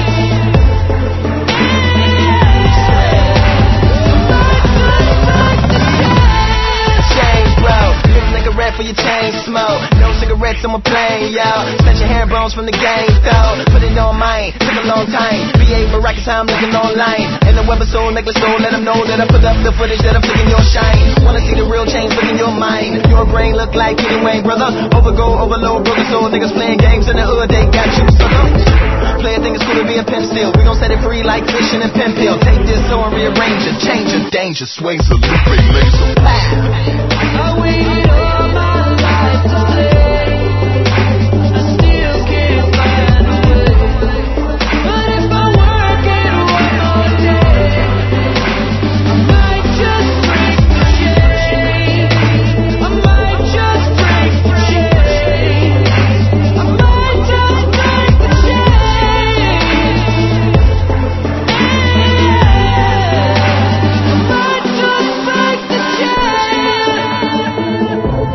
Chains blow, little nigga red for your chain smoke. No cigarettes on my plane, yo. Snatch your hair bones from the game, though. Put it on mine, took a long time. B A Baracus, how I'm looking online. And the weather soul, necklace soul, let them know that I put up the footage that I'm taking your shine. Wanna see the real change, look in your mind. Your brain look like Kenny Wayne, brother. Overgo, overload, brother soul. Niggas playing games in the hood, they got you, sucker. Player think it's cool to be a pimp still. We gon' set it free like fish in a pen pill. Take this so and rearrange it, change it, danger, swing, salute, big laser. I waited all my life to play. I still can't find a way. But if I work it one more day, I might just break the chain. I might just break the chain. I might just break the chain. I might just break the chain.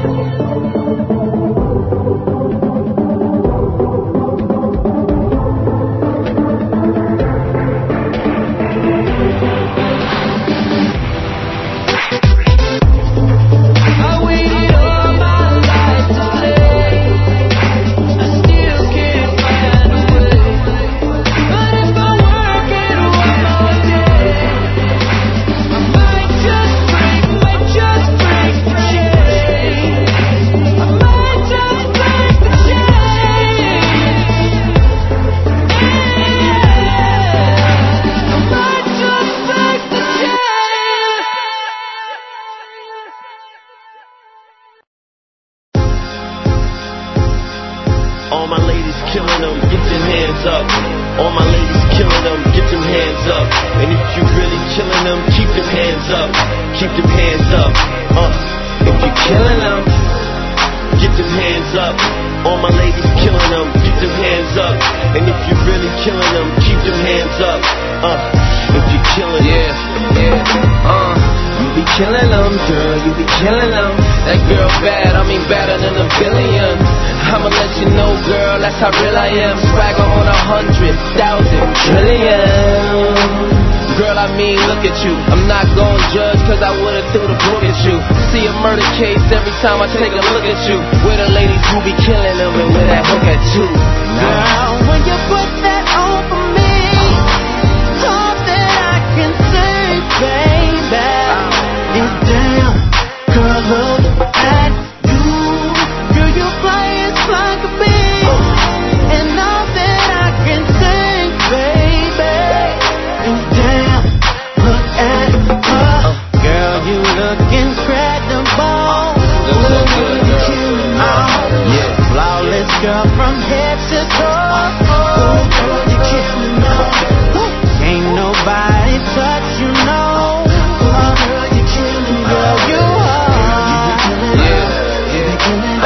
ladies killing them, get your hands up. All my ladies killing them, get them hands up. And if you really killing them, keep them hands up. Keep them hands up. Uh, if you killing them, get them hands up. All my ladies killing them, get them hands up. And if you really killing them, keep them hands up. Uh, if you killing them, yeah, yeah, uh. You be killing them, girl, you be killing them. That girl bad, I mean better than a billion. I'ma let you know, girl, that's how real I am. Swagger on a hundred thousand trillion. Girl, I mean, look at you. I'm not gon' judge, cause I would've threw the book at you. See a murder case every time I take a look at you. Where the ladies who be killing them and where that hook at you. Girl, when you put that on for me, all that I can say, baby, is damn, girl, look at you. Girl, you fly as like a bee, and all that I can say, baby, is damn, look at her. Girl, you look incredible. Look so good, girl. Yeah. Flawless girl from head to toe. Oh, girl, you killing me. Ain't nobody touch you, no. Oh, girl, you killing me. Girl, you are. Yeah, yeah.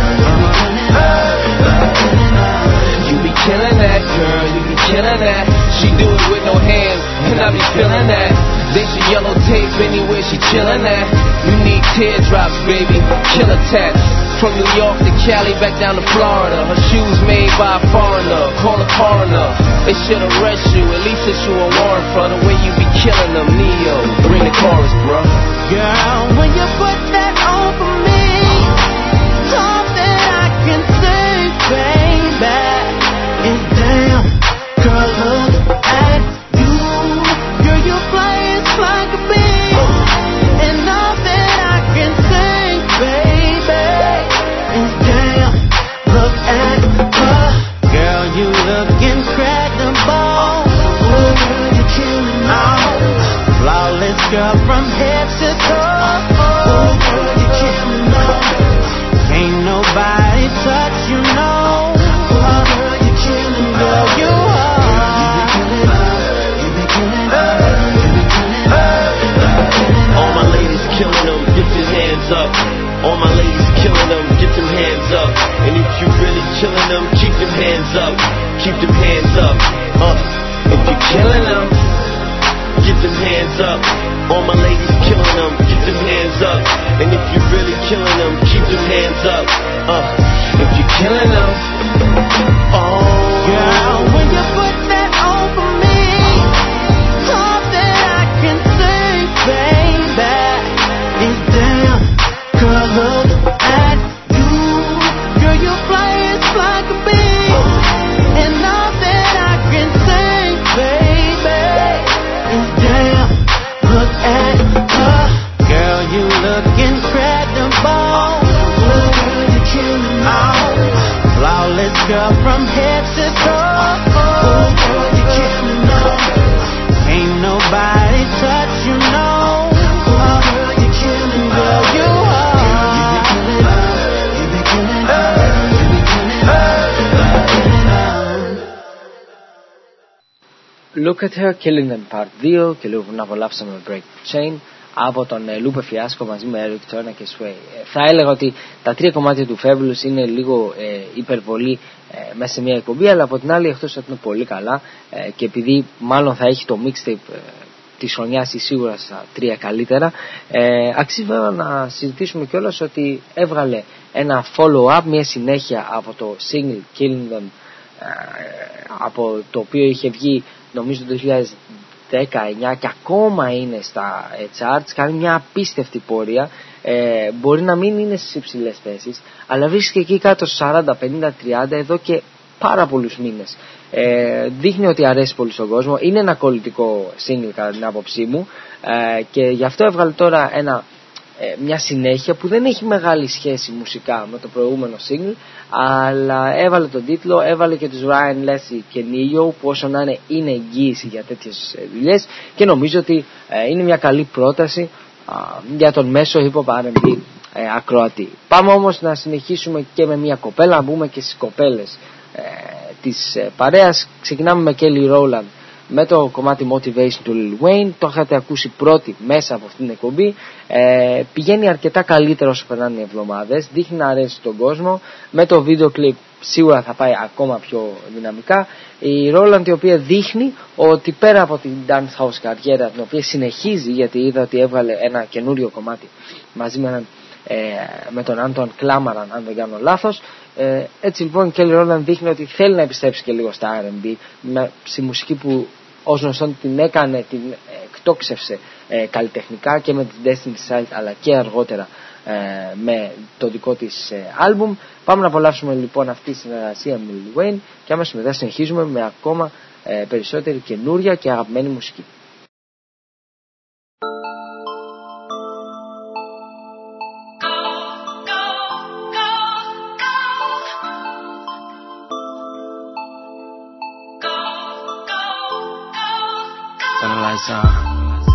Uh-huh. You be killing that, girl. You be killing that. She do it with no hands, and I be feeling that. They should yellow tape anywhere she chillin' at. Unique teardrops, baby, killer tats. From New York to Cali, back down to Florida. Her shoes made by a foreigner, call a coroner. They should arrest you, at least issue a warrant for the way you be killing them. Neo, bring the chorus, bro. Girl, when you put that on for me, all that I can say, baby, is damn, girl, look at you. Girl, you fly as like a bee, and all that I can say, baby, is damn, look at her. Girl, you look incredible. Oh, girl, you killing me. Flawless girl from head to toe. Oh, girl, you killing me. Ain't nobody touch you, no. Oh, girl, you killing me. Girl, you are. You be killing her. You be killing her. all my ladies killing them, get your hands up. All my ladies killing them, get them hands up. And if you really killing them, keep them hands up. Keep them hands up. Uh, if you killing them, get them hands up. All my ladies killing them, get them hands up. And if you really killing them, keep them hands up. Uh, if you killing them, oh. Girl, when you put that on for me, all that I can say, baby, is damn, girl, look at you. Girl, you fly as like a bee, and all that I can say, baby, is damn, look at her. Girl, you look incredible. Oh, girl, you killing me. Flawless girl from head to toe. Oh, girl, you killing me. Ain't nobody touch you, no. Oh, girl, you killing me. Girl, you are. You be killing her. You be killing her. You be killing her. Look at her, Killing Them Part δύο και λίγο που να απολαύσαμε Break the Chain από τον Lupe Fiasco μαζί με Eric Turner και Sway. Θα έλεγα ότι τα τρία κομμάτια του Fabulous είναι λίγο ε, υπερβολή ε, μέσα σε μια εκπομπή, αλλά από την άλλη εκτός ότι είναι πολύ καλά ε, και επειδή μάλλον θα έχει το mixtape ε, της χρονιάς ή σίγουρα στα τρία καλύτερα, ε, αξίζει βέβαια να συζητήσουμε κιόλας ότι έβγαλε ένα follow-up, μια συνέχεια από το single Killing Them ε, από το οποίο είχε βγει νομίζω το δύο χιλιάδες δεκαεννιά και ακόμα είναι στα charts, κάνει μια απίστευτη πορεία, ε, μπορεί να μην είναι στις υψηλές θέσεις, αλλά βρίσκεται εκεί κάτω σαράντα, πενήντα, τριάντα εδώ και πάρα πολλούς μήνες. Ε, δείχνει ότι αρέσει πολύ στον κόσμο, είναι ένα κολλητικό single κατά την άποψή μου ε, και γι' αυτό έβγαλε τώρα ένα, ε, μια συνέχεια που δεν έχει μεγάλη σχέση μουσικά με το προηγούμενο single, αλλά έβαλε τον τίτλο, έβαλε και τους Ryan Leslie και Neo που όσο να είναι είναι εγγύηση για τέτοιες δουλειές και νομίζω ότι ε, είναι μια καλή πρόταση α, για τον μέσο hip hop αρ εν μπι ε, ακροατή. Πάμε όμως να συνεχίσουμε και με μια κοπέλα, να μπούμε και στις κοπέλες ε, της ε, παρέας. Ξεκινάμε με Kelly Rowland με το κομμάτι Motivation του Lil Wayne. Το είχατε ακούσει πρώτη μέσα από αυτήν την εκπομπή. ε, Πηγαίνει αρκετά καλύτερα όσο περνάνε οι εβδομάδες. Δείχνει να αρέσει στον κόσμο. Με το βίντεο κλιπ σίγουρα θα πάει ακόμα πιο δυναμικά. Η Rowland, η οποία δείχνει ότι πέρα από την dance house καριέρα, την οποία συνεχίζει, γιατί είδα ότι έβγαλε ένα καινούριο κομμάτι μαζί με, ε, με τον Anton Clamaran, αν δεν κάνω λάθος. Ε, έτσι λοιπόν η Kelly Rowland δείχνει ότι θέλει να επιστρέψει και λίγο στα αρ εν μπι, με, στη μουσική που ως γνωστόν την έκανε, την εκτόξευσε ε, καλλιτεχνικά και με την Destiny's Child, αλλά και αργότερα ε, με το δικό της ε, άλμπουμ. Πάμε να απολαύσουμε λοιπόν αυτή τη συνεργασία με Lil Wayne και αμέσως μετά συνεχίζουμε με ακόμα ε, περισσότερη καινούρια και αγαπημένη μουσική. Turn the lights on.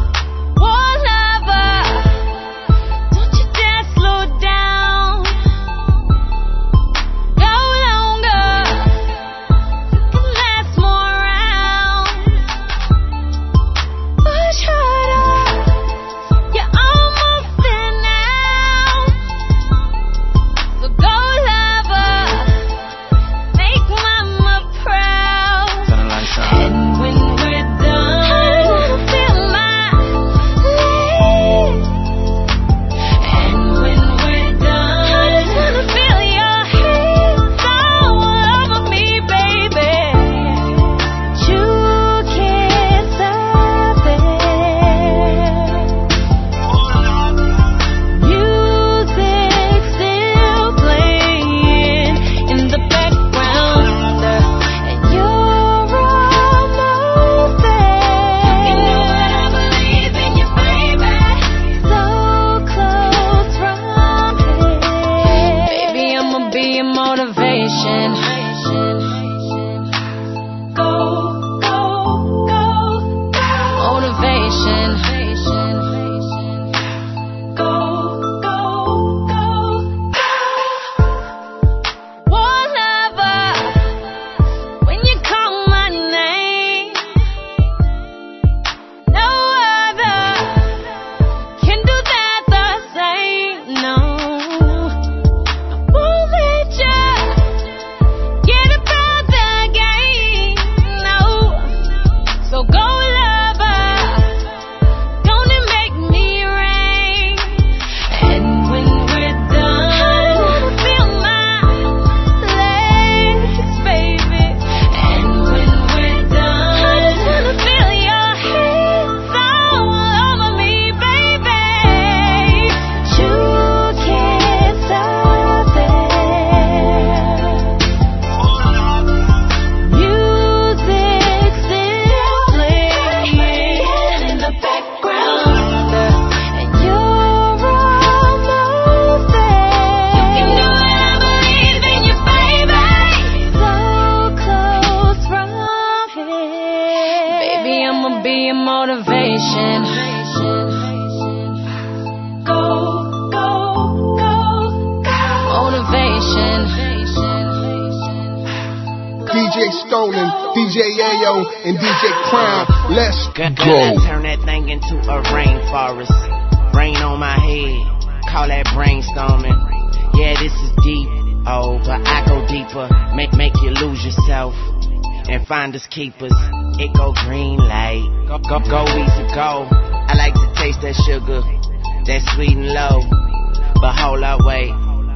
And D J Crown, let's go. Turn that thing into a rainforest. Rain on my head, call that brainstorming. Yeah, this is deep, oh, but I go deeper. Make make you lose yourself and find us keepers. It go green light, go go go easy go. I like to taste that sugar, that sweet and low. But hold up, wait,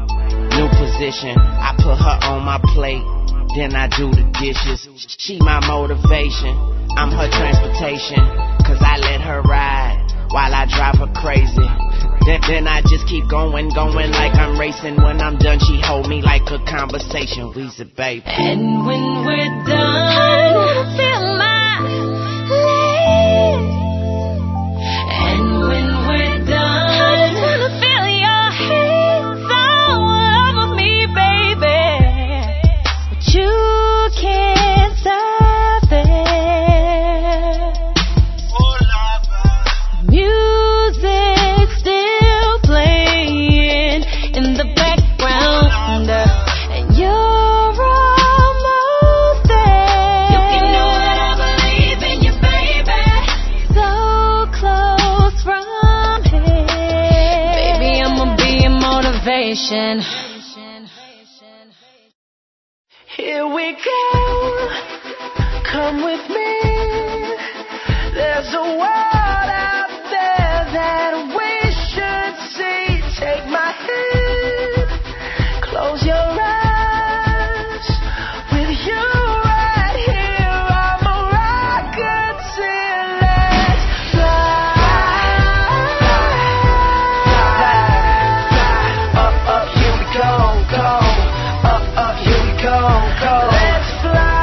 new position. I put her on my plate. Then I do the dishes. She my motivation. I'm her transportation. Cause I let her ride while I drive her crazy. Then, then I just keep going, going like I'm racing. When I'm done, she hold me like a conversation. We's a baby. And when we're done, I feel my legs. And when we're done, I feel your hands all over me, baby. You can't stop it. Music still playing in the background, and you're almost nation. Here we go, come with me. There's a world out there that we should see. Take my hand, close your eyes. With you right here, I'm a rocket till let's fly. Up, up, here we go, go. Up, up, here we go, go. Let's fly.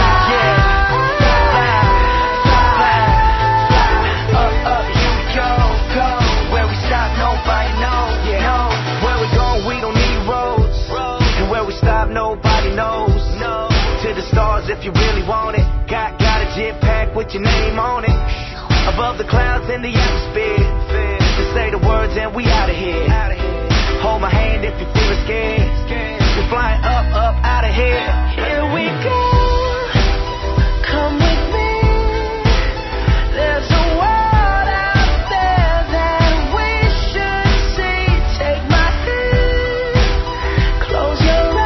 Nobody knows. No. To the stars if you really want it. Got got a jet pack with your name on it. Above the clouds in the atmosphere. Just say the words and we out of here. Hold my hand if you feel scared. We're flying up, up, out of here. Here we go. Come with me. There's a world out there that we should see. Take my hand, close your eyes.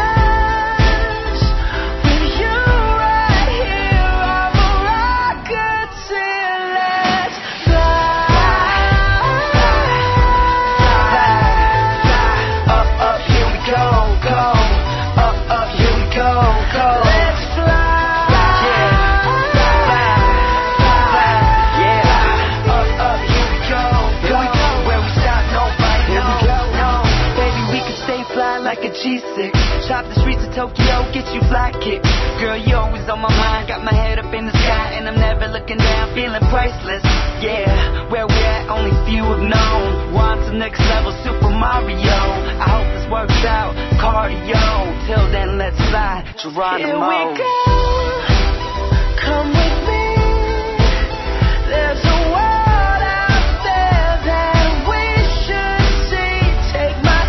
G six, chop the streets of Tokyo, get you fly kick. Girl, you always on my mind, got my head up in the sky, and I'm never looking down, feeling priceless. Yeah, where we at, only few have known. Want to next level, Super Mario. I hope this works out, cardio. Till then, let's fly, Geronimo. Here we go, come with me. There's a world out there that we should see. Take my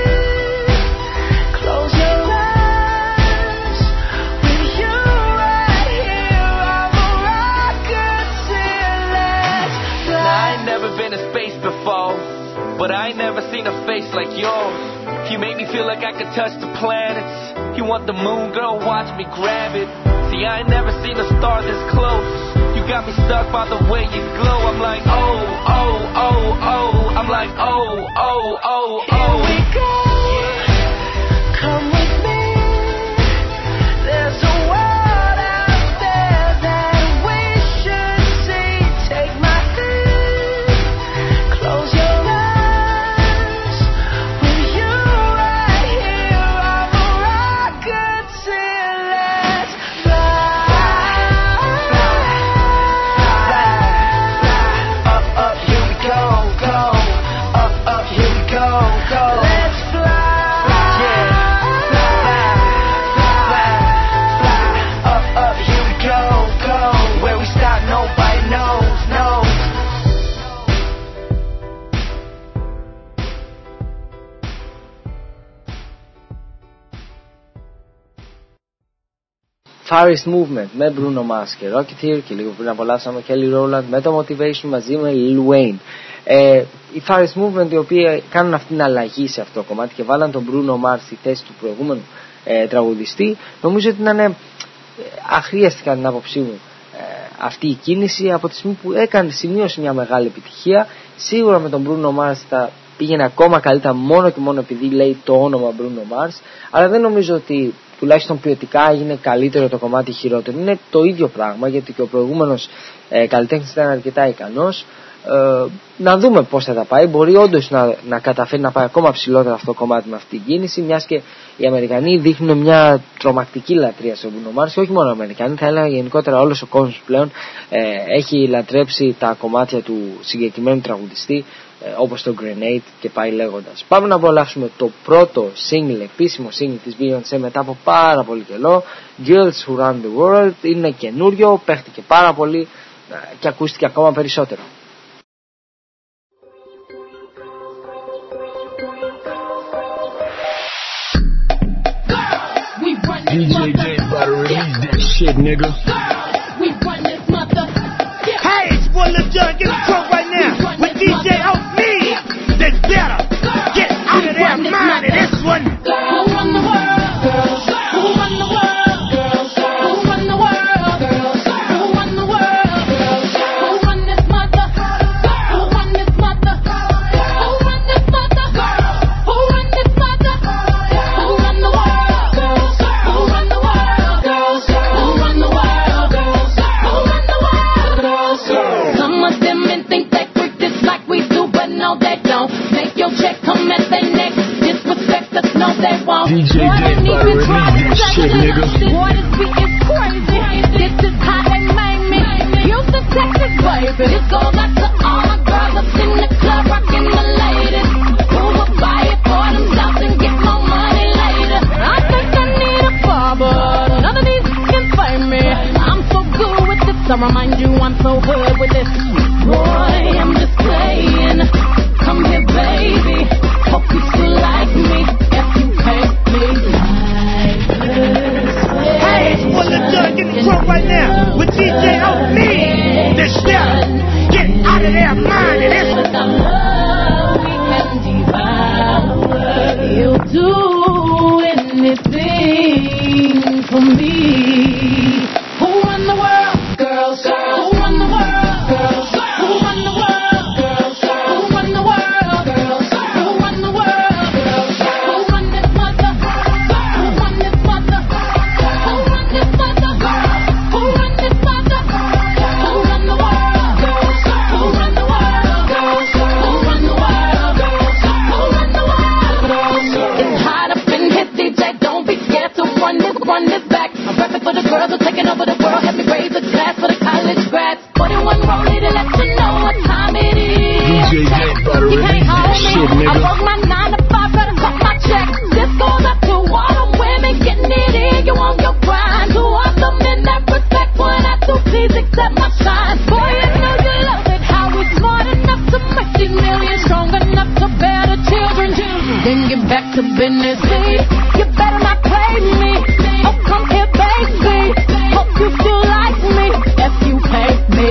before, but I ain't never seen a face like yours. You make me feel like I could touch the planets. You want the moon, girl, watch me grab it. See, I ain't never seen a star this close. You got me stuck by the way you glow. I'm like, oh, oh, oh, oh. I'm like, oh, oh, oh, oh. Here we go, come with me. There's a world out there that we should see. Take my Farist Movement με Bruno Mars και Rocketeer, και λίγο πριν απολαύσαμε Kelly Rowland με το Motivation μαζί με Lil Wayne. Ε, οι Farist Movement, οι οποίοι κάνουν αυτήν την αλλαγή σε αυτό το κομμάτι και βάλαν τον Bruno Mars στη θέση του προηγούμενου ε, τραγουδιστή, νομίζω ότι ήταν ε, αχρίαστη κατά την άποψή μου ε, αυτή η κίνηση από τη στιγμή που έκανε, σημείωσε μια μεγάλη επιτυχία. Σίγουρα με τον Bruno Mars θα πήγαινε ακόμα καλύτερα μόνο και μόνο επειδή λέει το όνομα Bruno Mars, αλλά δεν νομίζω ότι τουλάχιστον ποιοτικά έγινε καλύτερο το κομμάτι, χειρότερο. Είναι το ίδιο πράγμα, γιατί και ο προηγούμενος ε, καλλιτέχνης ήταν αρκετά ικανός. Ε, να δούμε πώς θα τα πάει. Μπορεί όντως να, να καταφέρει να πάει ακόμα ψηλότερα αυτό το κομμάτι με αυτή την κίνηση, μιας και οι Αμερικανοί δείχνουν μια τρομακτική λατρεία στον Bruno Mars, και όχι μόνο οι Αμερικανοί, θα έλεγα γενικότερα όλος ο κόσμος πλέον ε, έχει λατρέψει τα κομμάτια του συγκεκριμένου τραγουδιστή, ε, όπως το Grenade και πάει λέγοντας. Πάμε να απολαύσουμε το πρώτο single, επίσημο single της Beyoncé μετά από πάρα πολύ καιρό, Girls Who Run The World. Είναι καινούριο, παίχτηκε πάρα πολύ ε, και ακούστηκε ακόμα περισσότερο. D J J about to release that shit, nigga. We run this mother. Hey, it's one Lil Jon, get a crunk right now with D J O. Me, that's better. Get out of their mind, and that's what D J Dave better release that shit, nigga. Boy, this beat is crazy. This is how they made me. Houston, Texas, baby. This goes out to all my girls up in the club, rockin' the ladies. Who will buy it for themselves and get more money later? I think I need a bar, but none of these can find me. I'm so good with this, I remind you I'm so good with this. Boy, I'm just playing. Come here, baby. Hope you still like me if you pay me like this. Hey, it's full of Doug in the front right now with D J O Me. This step, get out of their mind and it's with our love we can devour. You'll do anything for me. Who run the world? Girls, girls. Who run the world? Girls, girls. Who run the world? Girls, girls. Who run the world? Girls, girls. Who run the world? Girls, girls. Who run this mother? Who run this mother? Who run this mother? Who run this mother? Who run the world? Girls, who run the world? Girls, who run the world? Girls, who run the world? It's hot up in here, D J. Don't be scared to run this, run this back. I'm rapping for the girls who are taking over the world. Help me raise a glass for the college grads. Put in one roll it and let you know what time it is. D J Dave better You can't release that hold me. shit, I nigga. work my nine to five, better cut my check. This goes up to all them women getting it in. You on your grind. To all the men that respect when I do, please accept my shine. Boy, you know you love it. How we smart enough to make these millions, strong enough to bear the children. Then get back to business. See, you better not play me. Oh, come here, baby. Hope you still like me if you pay me.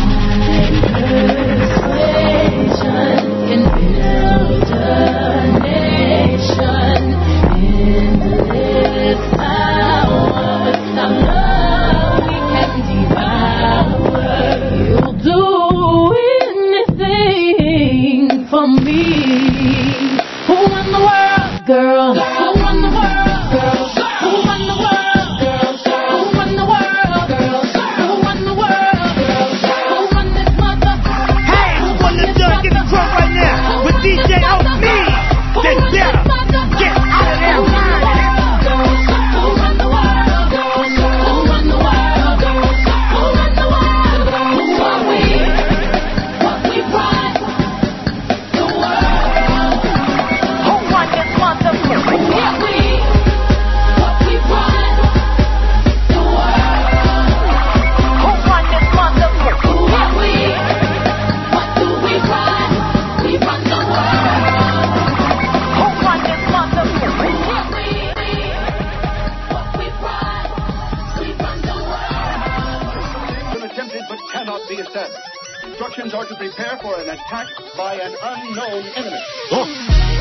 Persuasion can build a nation in this power. With our love we can devour. You'll do anything for me. Who run the world, girl? Who run the world, girl? Who run the world, girl? Who run the world, girl? Who run the world, girl? Who run this mother? Hey, it's full of Doug in the front right now with D J O Me. This step, get out of their mind and it's Who run the world, girl? Who run the world, girl? Who run the world, girl? Who are we? What we run the world. Who run this mother? Who are we? What we run the world. Who run this mother? Who are we? What do we run? We run the world. Who run this mother? Who are we? What we run? We run the world. Been attempted but cannot be established. Instructions are to prepare for an attack by an unknown enemy.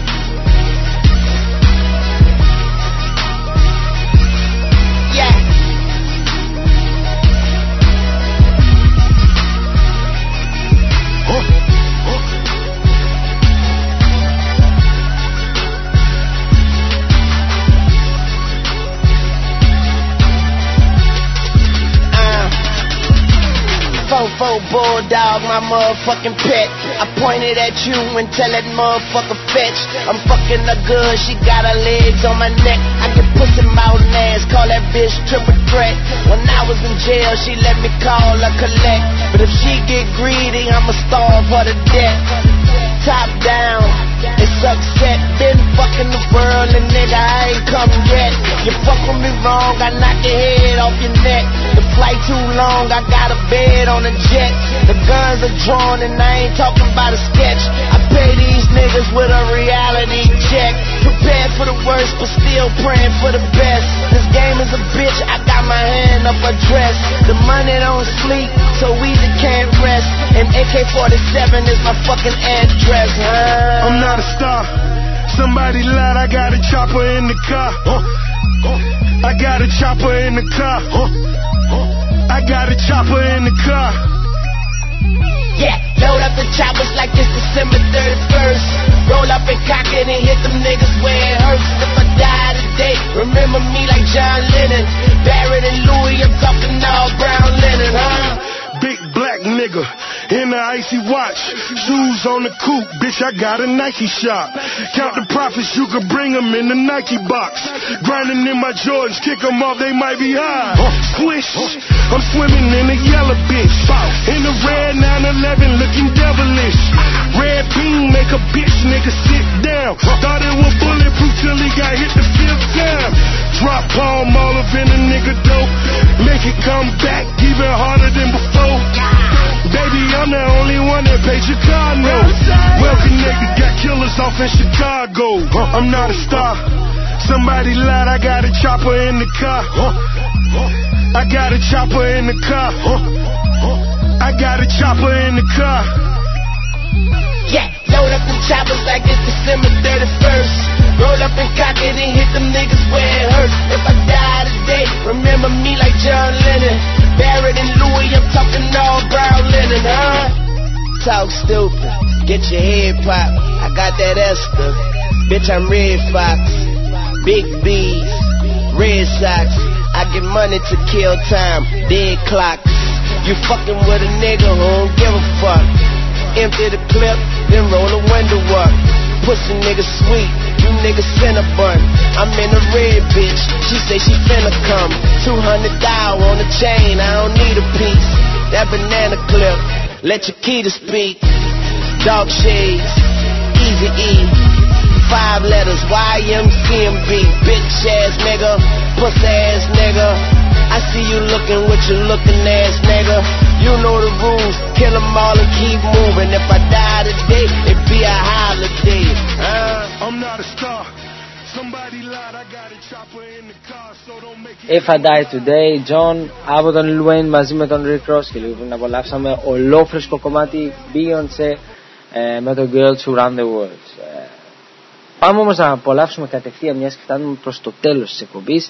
Yeah. Fofo bulldog, my motherfucking pet. I pointed at you and tell that motherfucker fetch. I'm fucking her good, she got her legs on my neck. I get pussy mouth and ass, call that bitch triple threat. When I was in jail, she let me call her collect. But if she get greedy, I'ma starve her to death. Top down, it's upset. Been fucking the world and nigga, I ain't come yet. You fuck with me wrong, I knock your head off your neck. The flight too long, I got a bed on a jet. The guns are drawn and I ain't talking about a sketch. I pay these niggas with a reality check. Prepared for the worst, but still praying for the best. This game is a bitch, I got my hand up her dress. The money don't sleep, so easy can't rest. And A K forty-seven is my fucking address, huh? I'm not a star. Somebody lied, I got a chopper in the car. I got a chopper in the car. I got a chopper in the car. Yeah, load up the choppers like it's December thirty-first. Roll up and cock it and hit them niggas where it hurts. If I die today, remember me like John Lennon. Barrett and Louis, I'm talking all brown linen, huh? Big black nigga, in the icy watch. Shoes on the coupe, bitch, I got a Nike shop. Count the profits, you could bring them in the Nike box. Grinding in my Jordans, kick them off, they might be high. Swish, I'm swimming in a yellow bitch. In the red nine eleven, looking devilish. Red beam, make a bitch nigga sit down. Thought it was bulletproof till he got hit the fifth time. Drop palm all up in a nigga dope. Make it come back even harder than before. Baby, I'm the only one that paid your car note. Well connected, got killers off in Chicago. I'm not a star. Somebody lied, I got a chopper in the car. I got a chopper in the car. I got a chopper in the car. Yeah, load up them choppers like it's December thirty-first. Roll up and cock it and hit them niggas where it hurts. If I die today, remember me like John Lennon. Barrett and Louis, I'm talking all brown linen, huh? Talk stupid, get your head popped. I got that Esther, bitch, I'm Red Fox. Big B's, Red Sox. I get money to kill time, dead clocks. You fucking with a nigga who don't give a fuck. Empty the clip, then roll the window up. Pussy nigga sweet, you niggas Cinnabon. I'm in a red bitch, she say she finna come. Two hundred thou on the chain, I don't need a piece. That banana clip, let your key to speak. Dog shades, Easy E. Five letters, Y M C M B. Bitch ass nigga, pussy ass nigga. I see you looking with your looking ass nigga. You know the rules, kill them all and keep moving. If I die today, it be a holiday. Uh. I'm not a star. Somebody lied, I got a chopper in the car, so don't make it. If I Die Today, John από τον Lil Wayne μαζί με τον Rick Ross. Και λίγο πριν απολαύσαμε ολόφρεσκο κομμάτι Beyoncé ε, με τον Girls Who Run the World. Ε, πάμε όμως να απολαύσουμε κατευθείαν, μιας και φτάνουμε προς το τέλος της εκπομπής.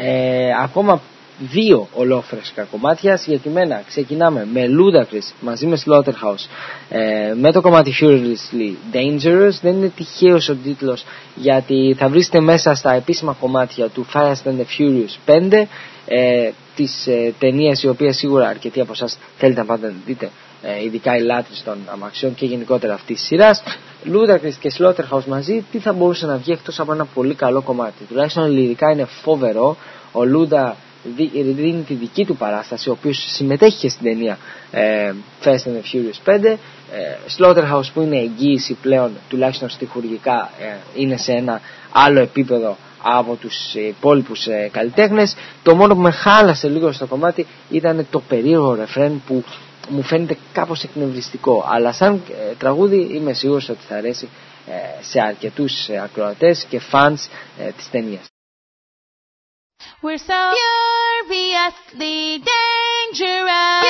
Ε, ακόμα δύο ολόφρεσκα κομμάτια. Συγκεκριμένα ξεκινάμε με Ludacris μαζί με Slaughterhouse ε, με το κομμάτι Furiously Dangerous. Δεν είναι τυχαίος ο τίτλος, γιατί θα βρίσκεται μέσα στα επίσημα κομμάτια του Fast and the Furious πέντε, ε, της ε, ταινίας, η οποία σίγουρα αρκετοί από εσάς θέλετε να πάτε να δείτε, ε, ειδικά οι λάτρεις των αμαξιών και γενικότερα αυτής της σειράς. Ludacris και Slaughterhouse μαζί, τι θα μπορούσε να βγει εκτός από ένα πολύ καλό κομμάτι? Τουλάχιστον λυρικά είναι φοβερό. Ο Luda δίνει τη δική του παράσταση, ο οποίος συμμετέχει και στην ταινία ε, Fast and the Furious πέντε. ε, Slaughterhouse, που είναι εγγύηση πλέον, τουλάχιστον στιχουργικά, ε, είναι σε ένα άλλο επίπεδο από τους υπόλοιπους ε, καλλιτέχνες. Το μόνο που με χάλασε λίγο στο κομμάτι ήταν το περίεργο ρεφρέν, που μου φαίνεται κάπως εκνευριστικό, αλλά σαν ε, τραγούδι είμαι σίγουρος ότι θα αρέσει ε, σε αρκετούς ε, ακροατές και fans ε, της ταινίας. We're so furiously dangerous.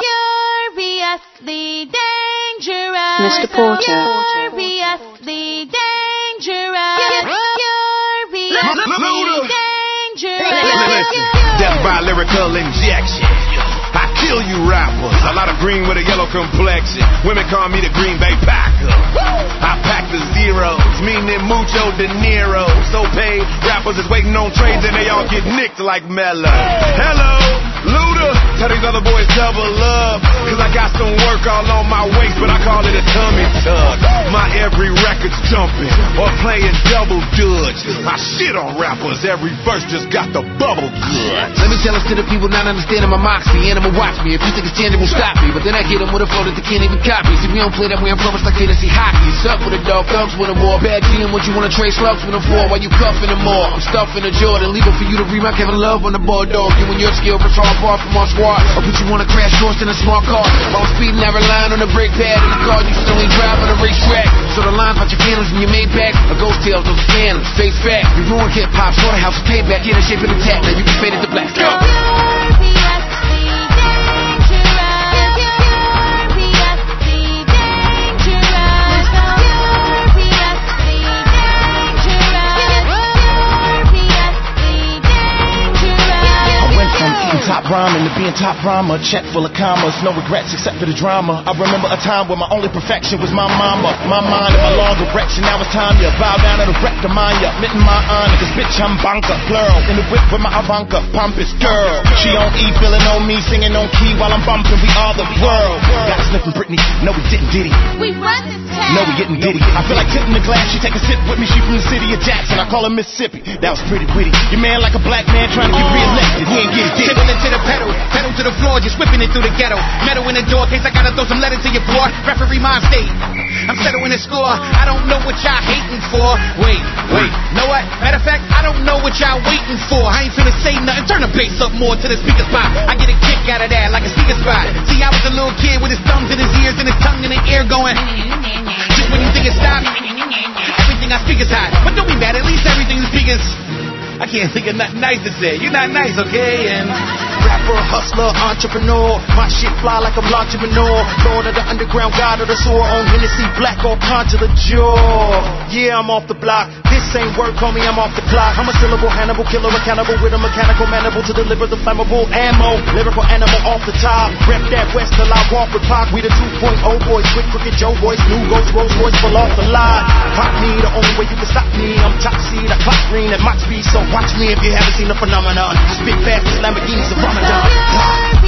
Furiously dangerous. Mister Porter. Furiously dangerous. Furiously dangerous. Death by lyrical injection. I kill you rappers. A lot of green with a yellow complexion. Women call me the Green Bay Packer. I pack the zeros, meaning mucho De Niro. So paid rappers is waiting on trades and they all get nicked like Mello. Hello, Luda. Tell these other boys double up, cause I got some work all on my waist, but I call it a tummy tuck. My every record's jumping or playing double dutch. I shit on rappers, every verse just got the bubble guts. Let me tell us to the people not understanding my moxie. Animal watch me, if you think it's tangible, stop me. But then I hit them with a flow that they can't even copy. See, we don't play that way in public like fantasy hockey. Suck with a dog, thugs with a more. Bad G and what you wanna trade slugs with them for. While you cuffing them more, I'm stuffing a Jordan. Legal for you to read my Kevin Love on the bulldog. You and your skill for tall bar from our squad. Or put you on a crash course in a smart car. While I'm speeding, I rely on the brake pad. In the car, you still ain't drive on the racetrack. So the lines about your candles when you made back. A ghost tales, those scandals, face fact. You ruined hip hop, Slaughterhouse is payback. Yeah, the shape of the tap, now you can fade it to black. Go! Top crime into being top rhymer. Check full of commas, no regrets except for the drama. I remember a time where my only perfection was my mama. My mind and my long erection, now it's time to bow down to the wreck of mine. Mitten my honor, cause bitch I'm banker. Plural, in the whip with my Ivanka, pompous girl. She on E, feeling on me, singing on key while I'm bumping. We are the world. Got sniffing Britney, no we didn't diddy. We run this town. No we getting diddy. I feel like tipping the glass, she take a sip with me. She from the city of Jackson, I call her Mississippi. That was pretty witty. Your man like a black man trying to get re-elected. He ain't get it did. Tipping into the pedal, pedal to the floor, just whipping it through the ghetto. Metal in the door, case I gotta throw some letters to your boy. Referee mind state, I'm settling the score. I don't know what y'all hating for. Wait, wait, know what? Matter of fact, I don't know what y'all waiting for. I ain't finna say nothing. Turn the bass up more to the speaker spot. I get a kick out of that like a sneaker spot. See, I was a little kid with his thumbs in his ears and his tongue in the air going. Just when you think it stopped, everything I speak is hot. But don't be mad, at least everything you speak is. I can't think of nothing nice to say. You're not nice, okay? And rapper, hustler, entrepreneur. My shit fly like I'm launching manure. Lord of the underground, god of the sewer. On Hennessy, black or consular jaw. Yeah, I'm off the block. This ain't work, homie, I'm off the clock. I'm a syllable Hannibal, killer, accountable with a mechanical mandible to deliver the flammable ammo. Lyrical animal off the top. Rep that west till I walk with Pac. We the two point oh boys, quick crooked Joe boys. New Ghost, Rolls Royce, full off the lot. Pop me, the only way you can stop me. I'm top seed, I clock green at Mach speed, so watch me if you haven't seen the phenomenon. Spit fast as Lamborghinis of Ramadan.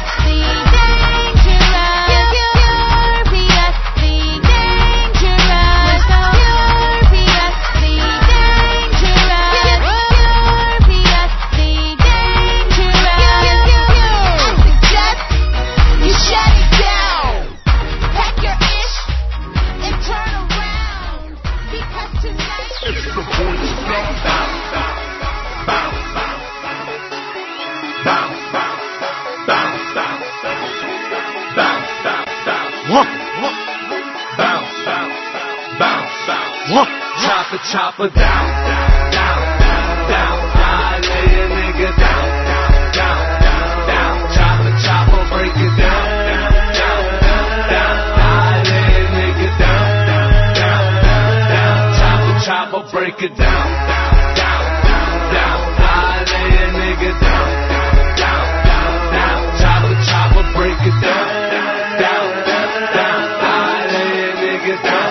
Chopper, chopper, down, down, down, down. I lay a nigga down, down, down, down. Chopper, chopper, break it down, down, down. I lay a nigga down, down, down. Chopper, chopper, break it down, down, down. I lay a nigga down, down, down. Chopper, chopper, break it down, down, down. I lay a nigga down.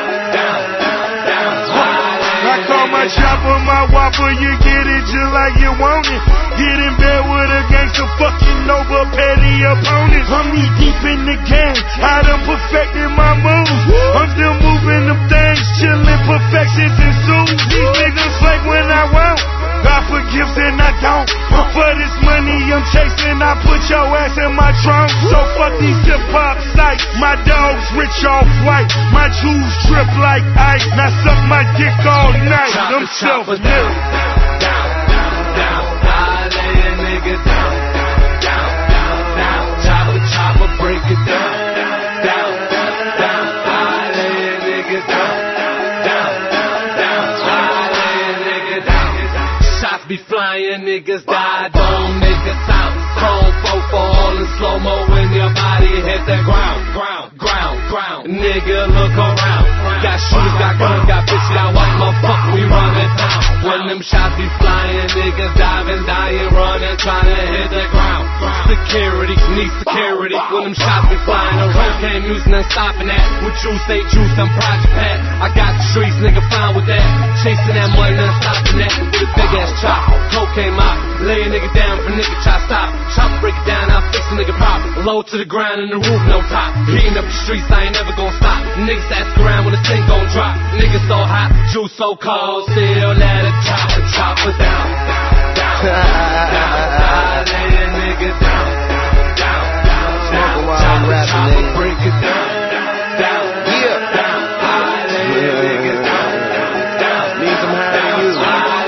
Chopper, my whopper, you get it just like you want it. Get in bed with a gangster, fucking over petty opponents. I'm knee deep in the game, I done perfected my moves. I'm still moving them things, chillin', perfections ensue. These niggas fake when I want, God forgives and I don't. For this money I'm chasing, I put your ass in my trunk. So fuck these hip-hop sites, my dog's rich off white. My jewels drip like ice, now suck my dick all night. I'm self-made. Down, down, down, down. I lay a nigga down, down, down, down. Chopper, chopper, break it down, down, down. I lay a nigga down, down, down. I lay a nigga down. Shots be flying, niggas die, don't niggas out. Cold fofo all in slow-mo when your body hit the ground, ground, ground, ground. Nigga, look around. Got shooters, got guns, got bitch, got white, motherfucker, we running down. When them shots be flying, niggas diving, dying, running, trying to hit the ground. Security, need security. When them shots be flying, the cocaine music, ain't stopping that. With you, stay juice, I'm Project Pat. I got the streets, nigga, fine with that. Chasing that money, not stopping that. With a big ass chop, cocaine mop. Lay a nigga down for nigga, try stop. Chop, break it down, I'll fix a nigga pop. Low to the ground and the roof, no top. Heating up the streets, I ain't never gonna stop. Niggas ask around when the thing gon' drop. Niggas so hot, juice so cold, still let it chop and chop it down, down, down, down. I lay a nigga down, down, down, down. Chop it, chop it, break it down, down, down. I lay a nigga down, down. Need some how to use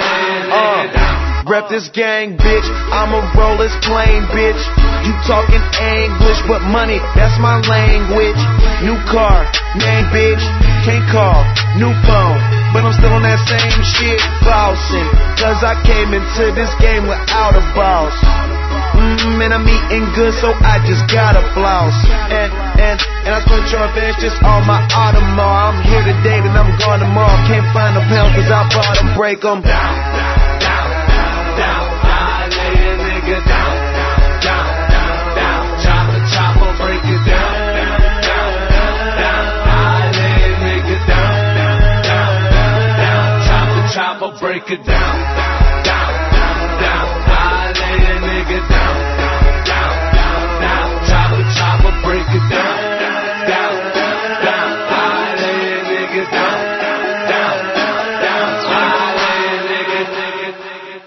it. Rep this gang, bitch. I'ma roll this plane, bitch. You talking English, but money, that's my language. New car, name, bitch. Can't call, new phone, but I'm still on that same shit, bossing. Cause I came into this game without a boss. Mmm, and I'm eating good, so I just gotta floss. And, and, and I spent your advance just on my Audemars. I'm here today, then I'm gone tomorrow. Can't find a pound, cause I bought them, break them. Down, down, down, down. I lay a nigga down, down, it down, down, down, down. I lay a nigga down, down, down, down. Chopper, chopper, break it down, down, down. I lay a nigga down, down, down. I lay a nigga, nigga, nigga.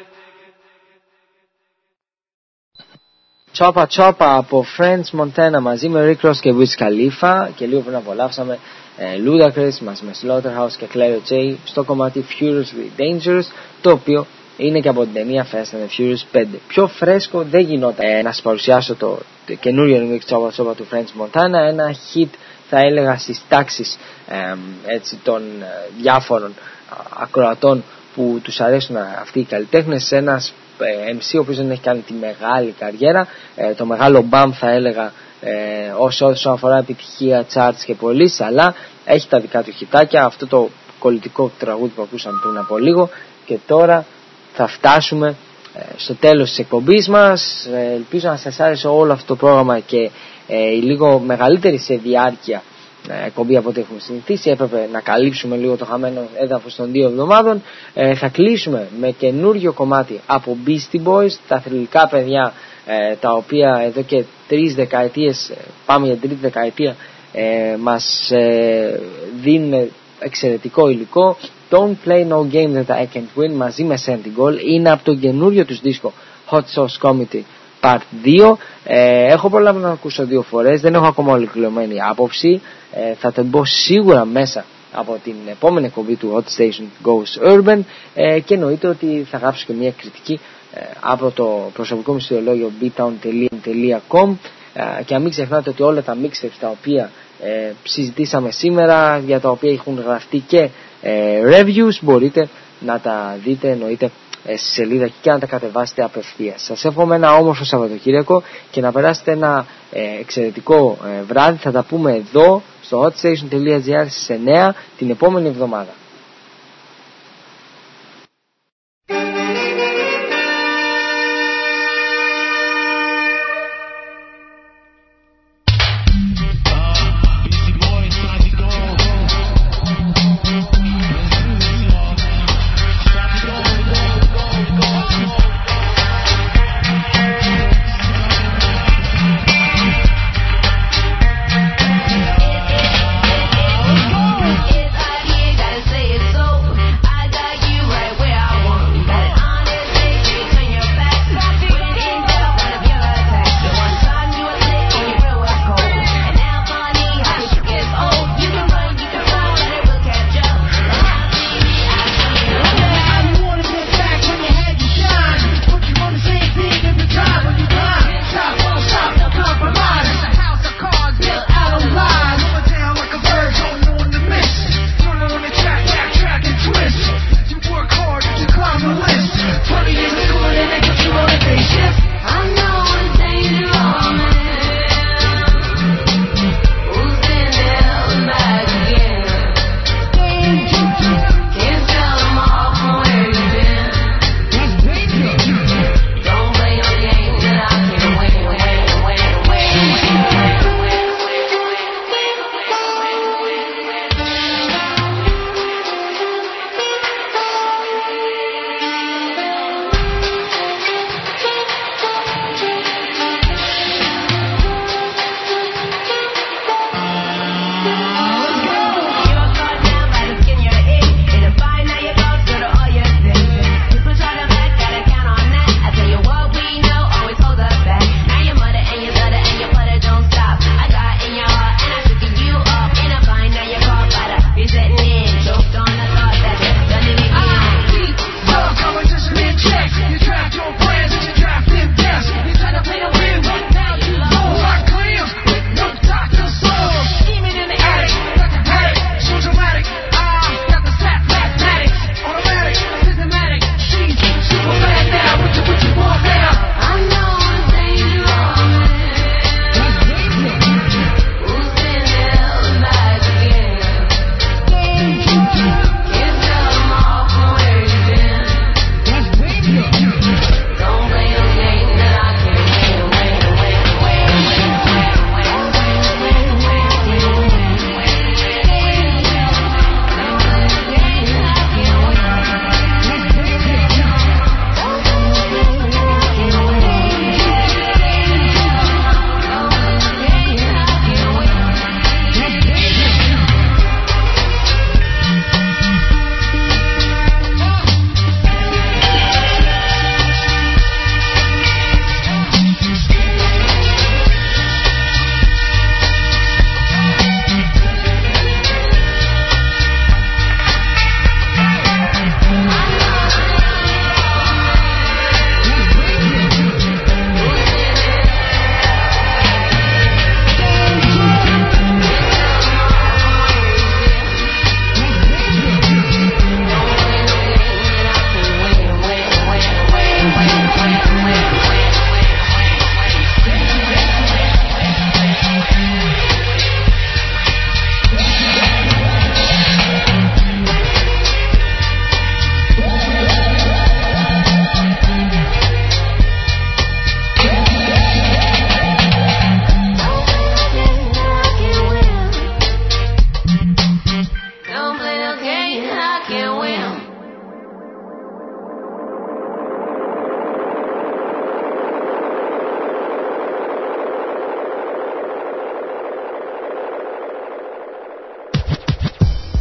Choppa Choppa από French Montana μαζί με Rick Ross και Wiz Khalifa, και λίγο πριν απολαύσαμε ε, Ludacris μαζί με Slaughterhouse και Clairo J στο κομμάτι Furiously Dangerous, το οποίο είναι και από την ταινία Fast and Furious πέντε. Πιο φρέσκο δεν γινόταν ε, να σας παρουσιάσω το, το καινούριο remix Choppa Choppa του French Montana, ένα hit θα έλεγα στις τάξεις ε, έτσι, των ε, διάφορων ακροατών που τους αρέσουν αυτοί οι καλλιτέχνες, ένας εμ σι ο οποίος δεν έχει κάνει τη μεγάλη καριέρα, ε, το μεγάλο bump θα έλεγα ε, όσο, όσο αφορά επιτυχία, charts και πωλήσεις, αλλά έχει τα δικά του χιτάκια, αυτό το κολλητικό τραγούδι που ακούσαμε πριν από λίγο. Και τώρα θα φτάσουμε ε, στο τέλος της εκπομπής μας. ε, ελπίζω να σας άρεσε όλο αυτό το πρόγραμμα και ε, η λίγο μεγαλύτερη σε διάρκεια εκπομπή από ό,τι έχουμε συνηθίσει. Έπρεπε να καλύψουμε λίγο το χαμένο έδαφος των δύο εβδομάδων. ε, Θα κλείσουμε με καινούριο κομμάτι από Beastie Boys, τα θρυλικά παιδιά ε, τα οποία εδώ και τρεις δεκαετίες, πάμε για τρίτη δεκαετία, ε, μας ε, δίνουν εξαιρετικό υλικό. Don't Play No Game That I Can't Win μαζί με Sentinel είναι από το καινούριο τους δίσκο Hot Sauce Committee Part δύο. ε, Έχω προλάβει να ακούσω δύο φορές, δεν έχω ακόμα ολοκληρωμένη άποψη. ε, Θα τον μπω σίγουρα μέσα από την επόμενη εκπομπή του Hot Station Goes Urban, ε, και εννοείται ότι θα γράψω και μια κριτική ε, από το προσωπικό μου ιστολόγιο beatown τελεία com, ε, και να μην ξεχνάτε ότι όλα τα mixtapes τα οποία ε, συζητήσαμε σήμερα, για τα οποία έχουν γραφτεί και ε, reviews, μπορείτε να τα δείτε εννοείται στη σελίδα και να τα κατεβάσετε απευθείας. Σας εύχομαι ένα όμορφο Σαββατοκύριακο και να περάσετε ένα ε, εξαιρετικό ε, βράδυ. Θα τα πούμε εδώ στο hotstation τελεία gr στις εννιά την επόμενη εβδομάδα. Say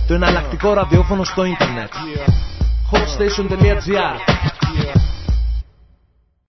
το εναλλακτικό ραδιόφωνο στο ίντερνετ. hotstation.gr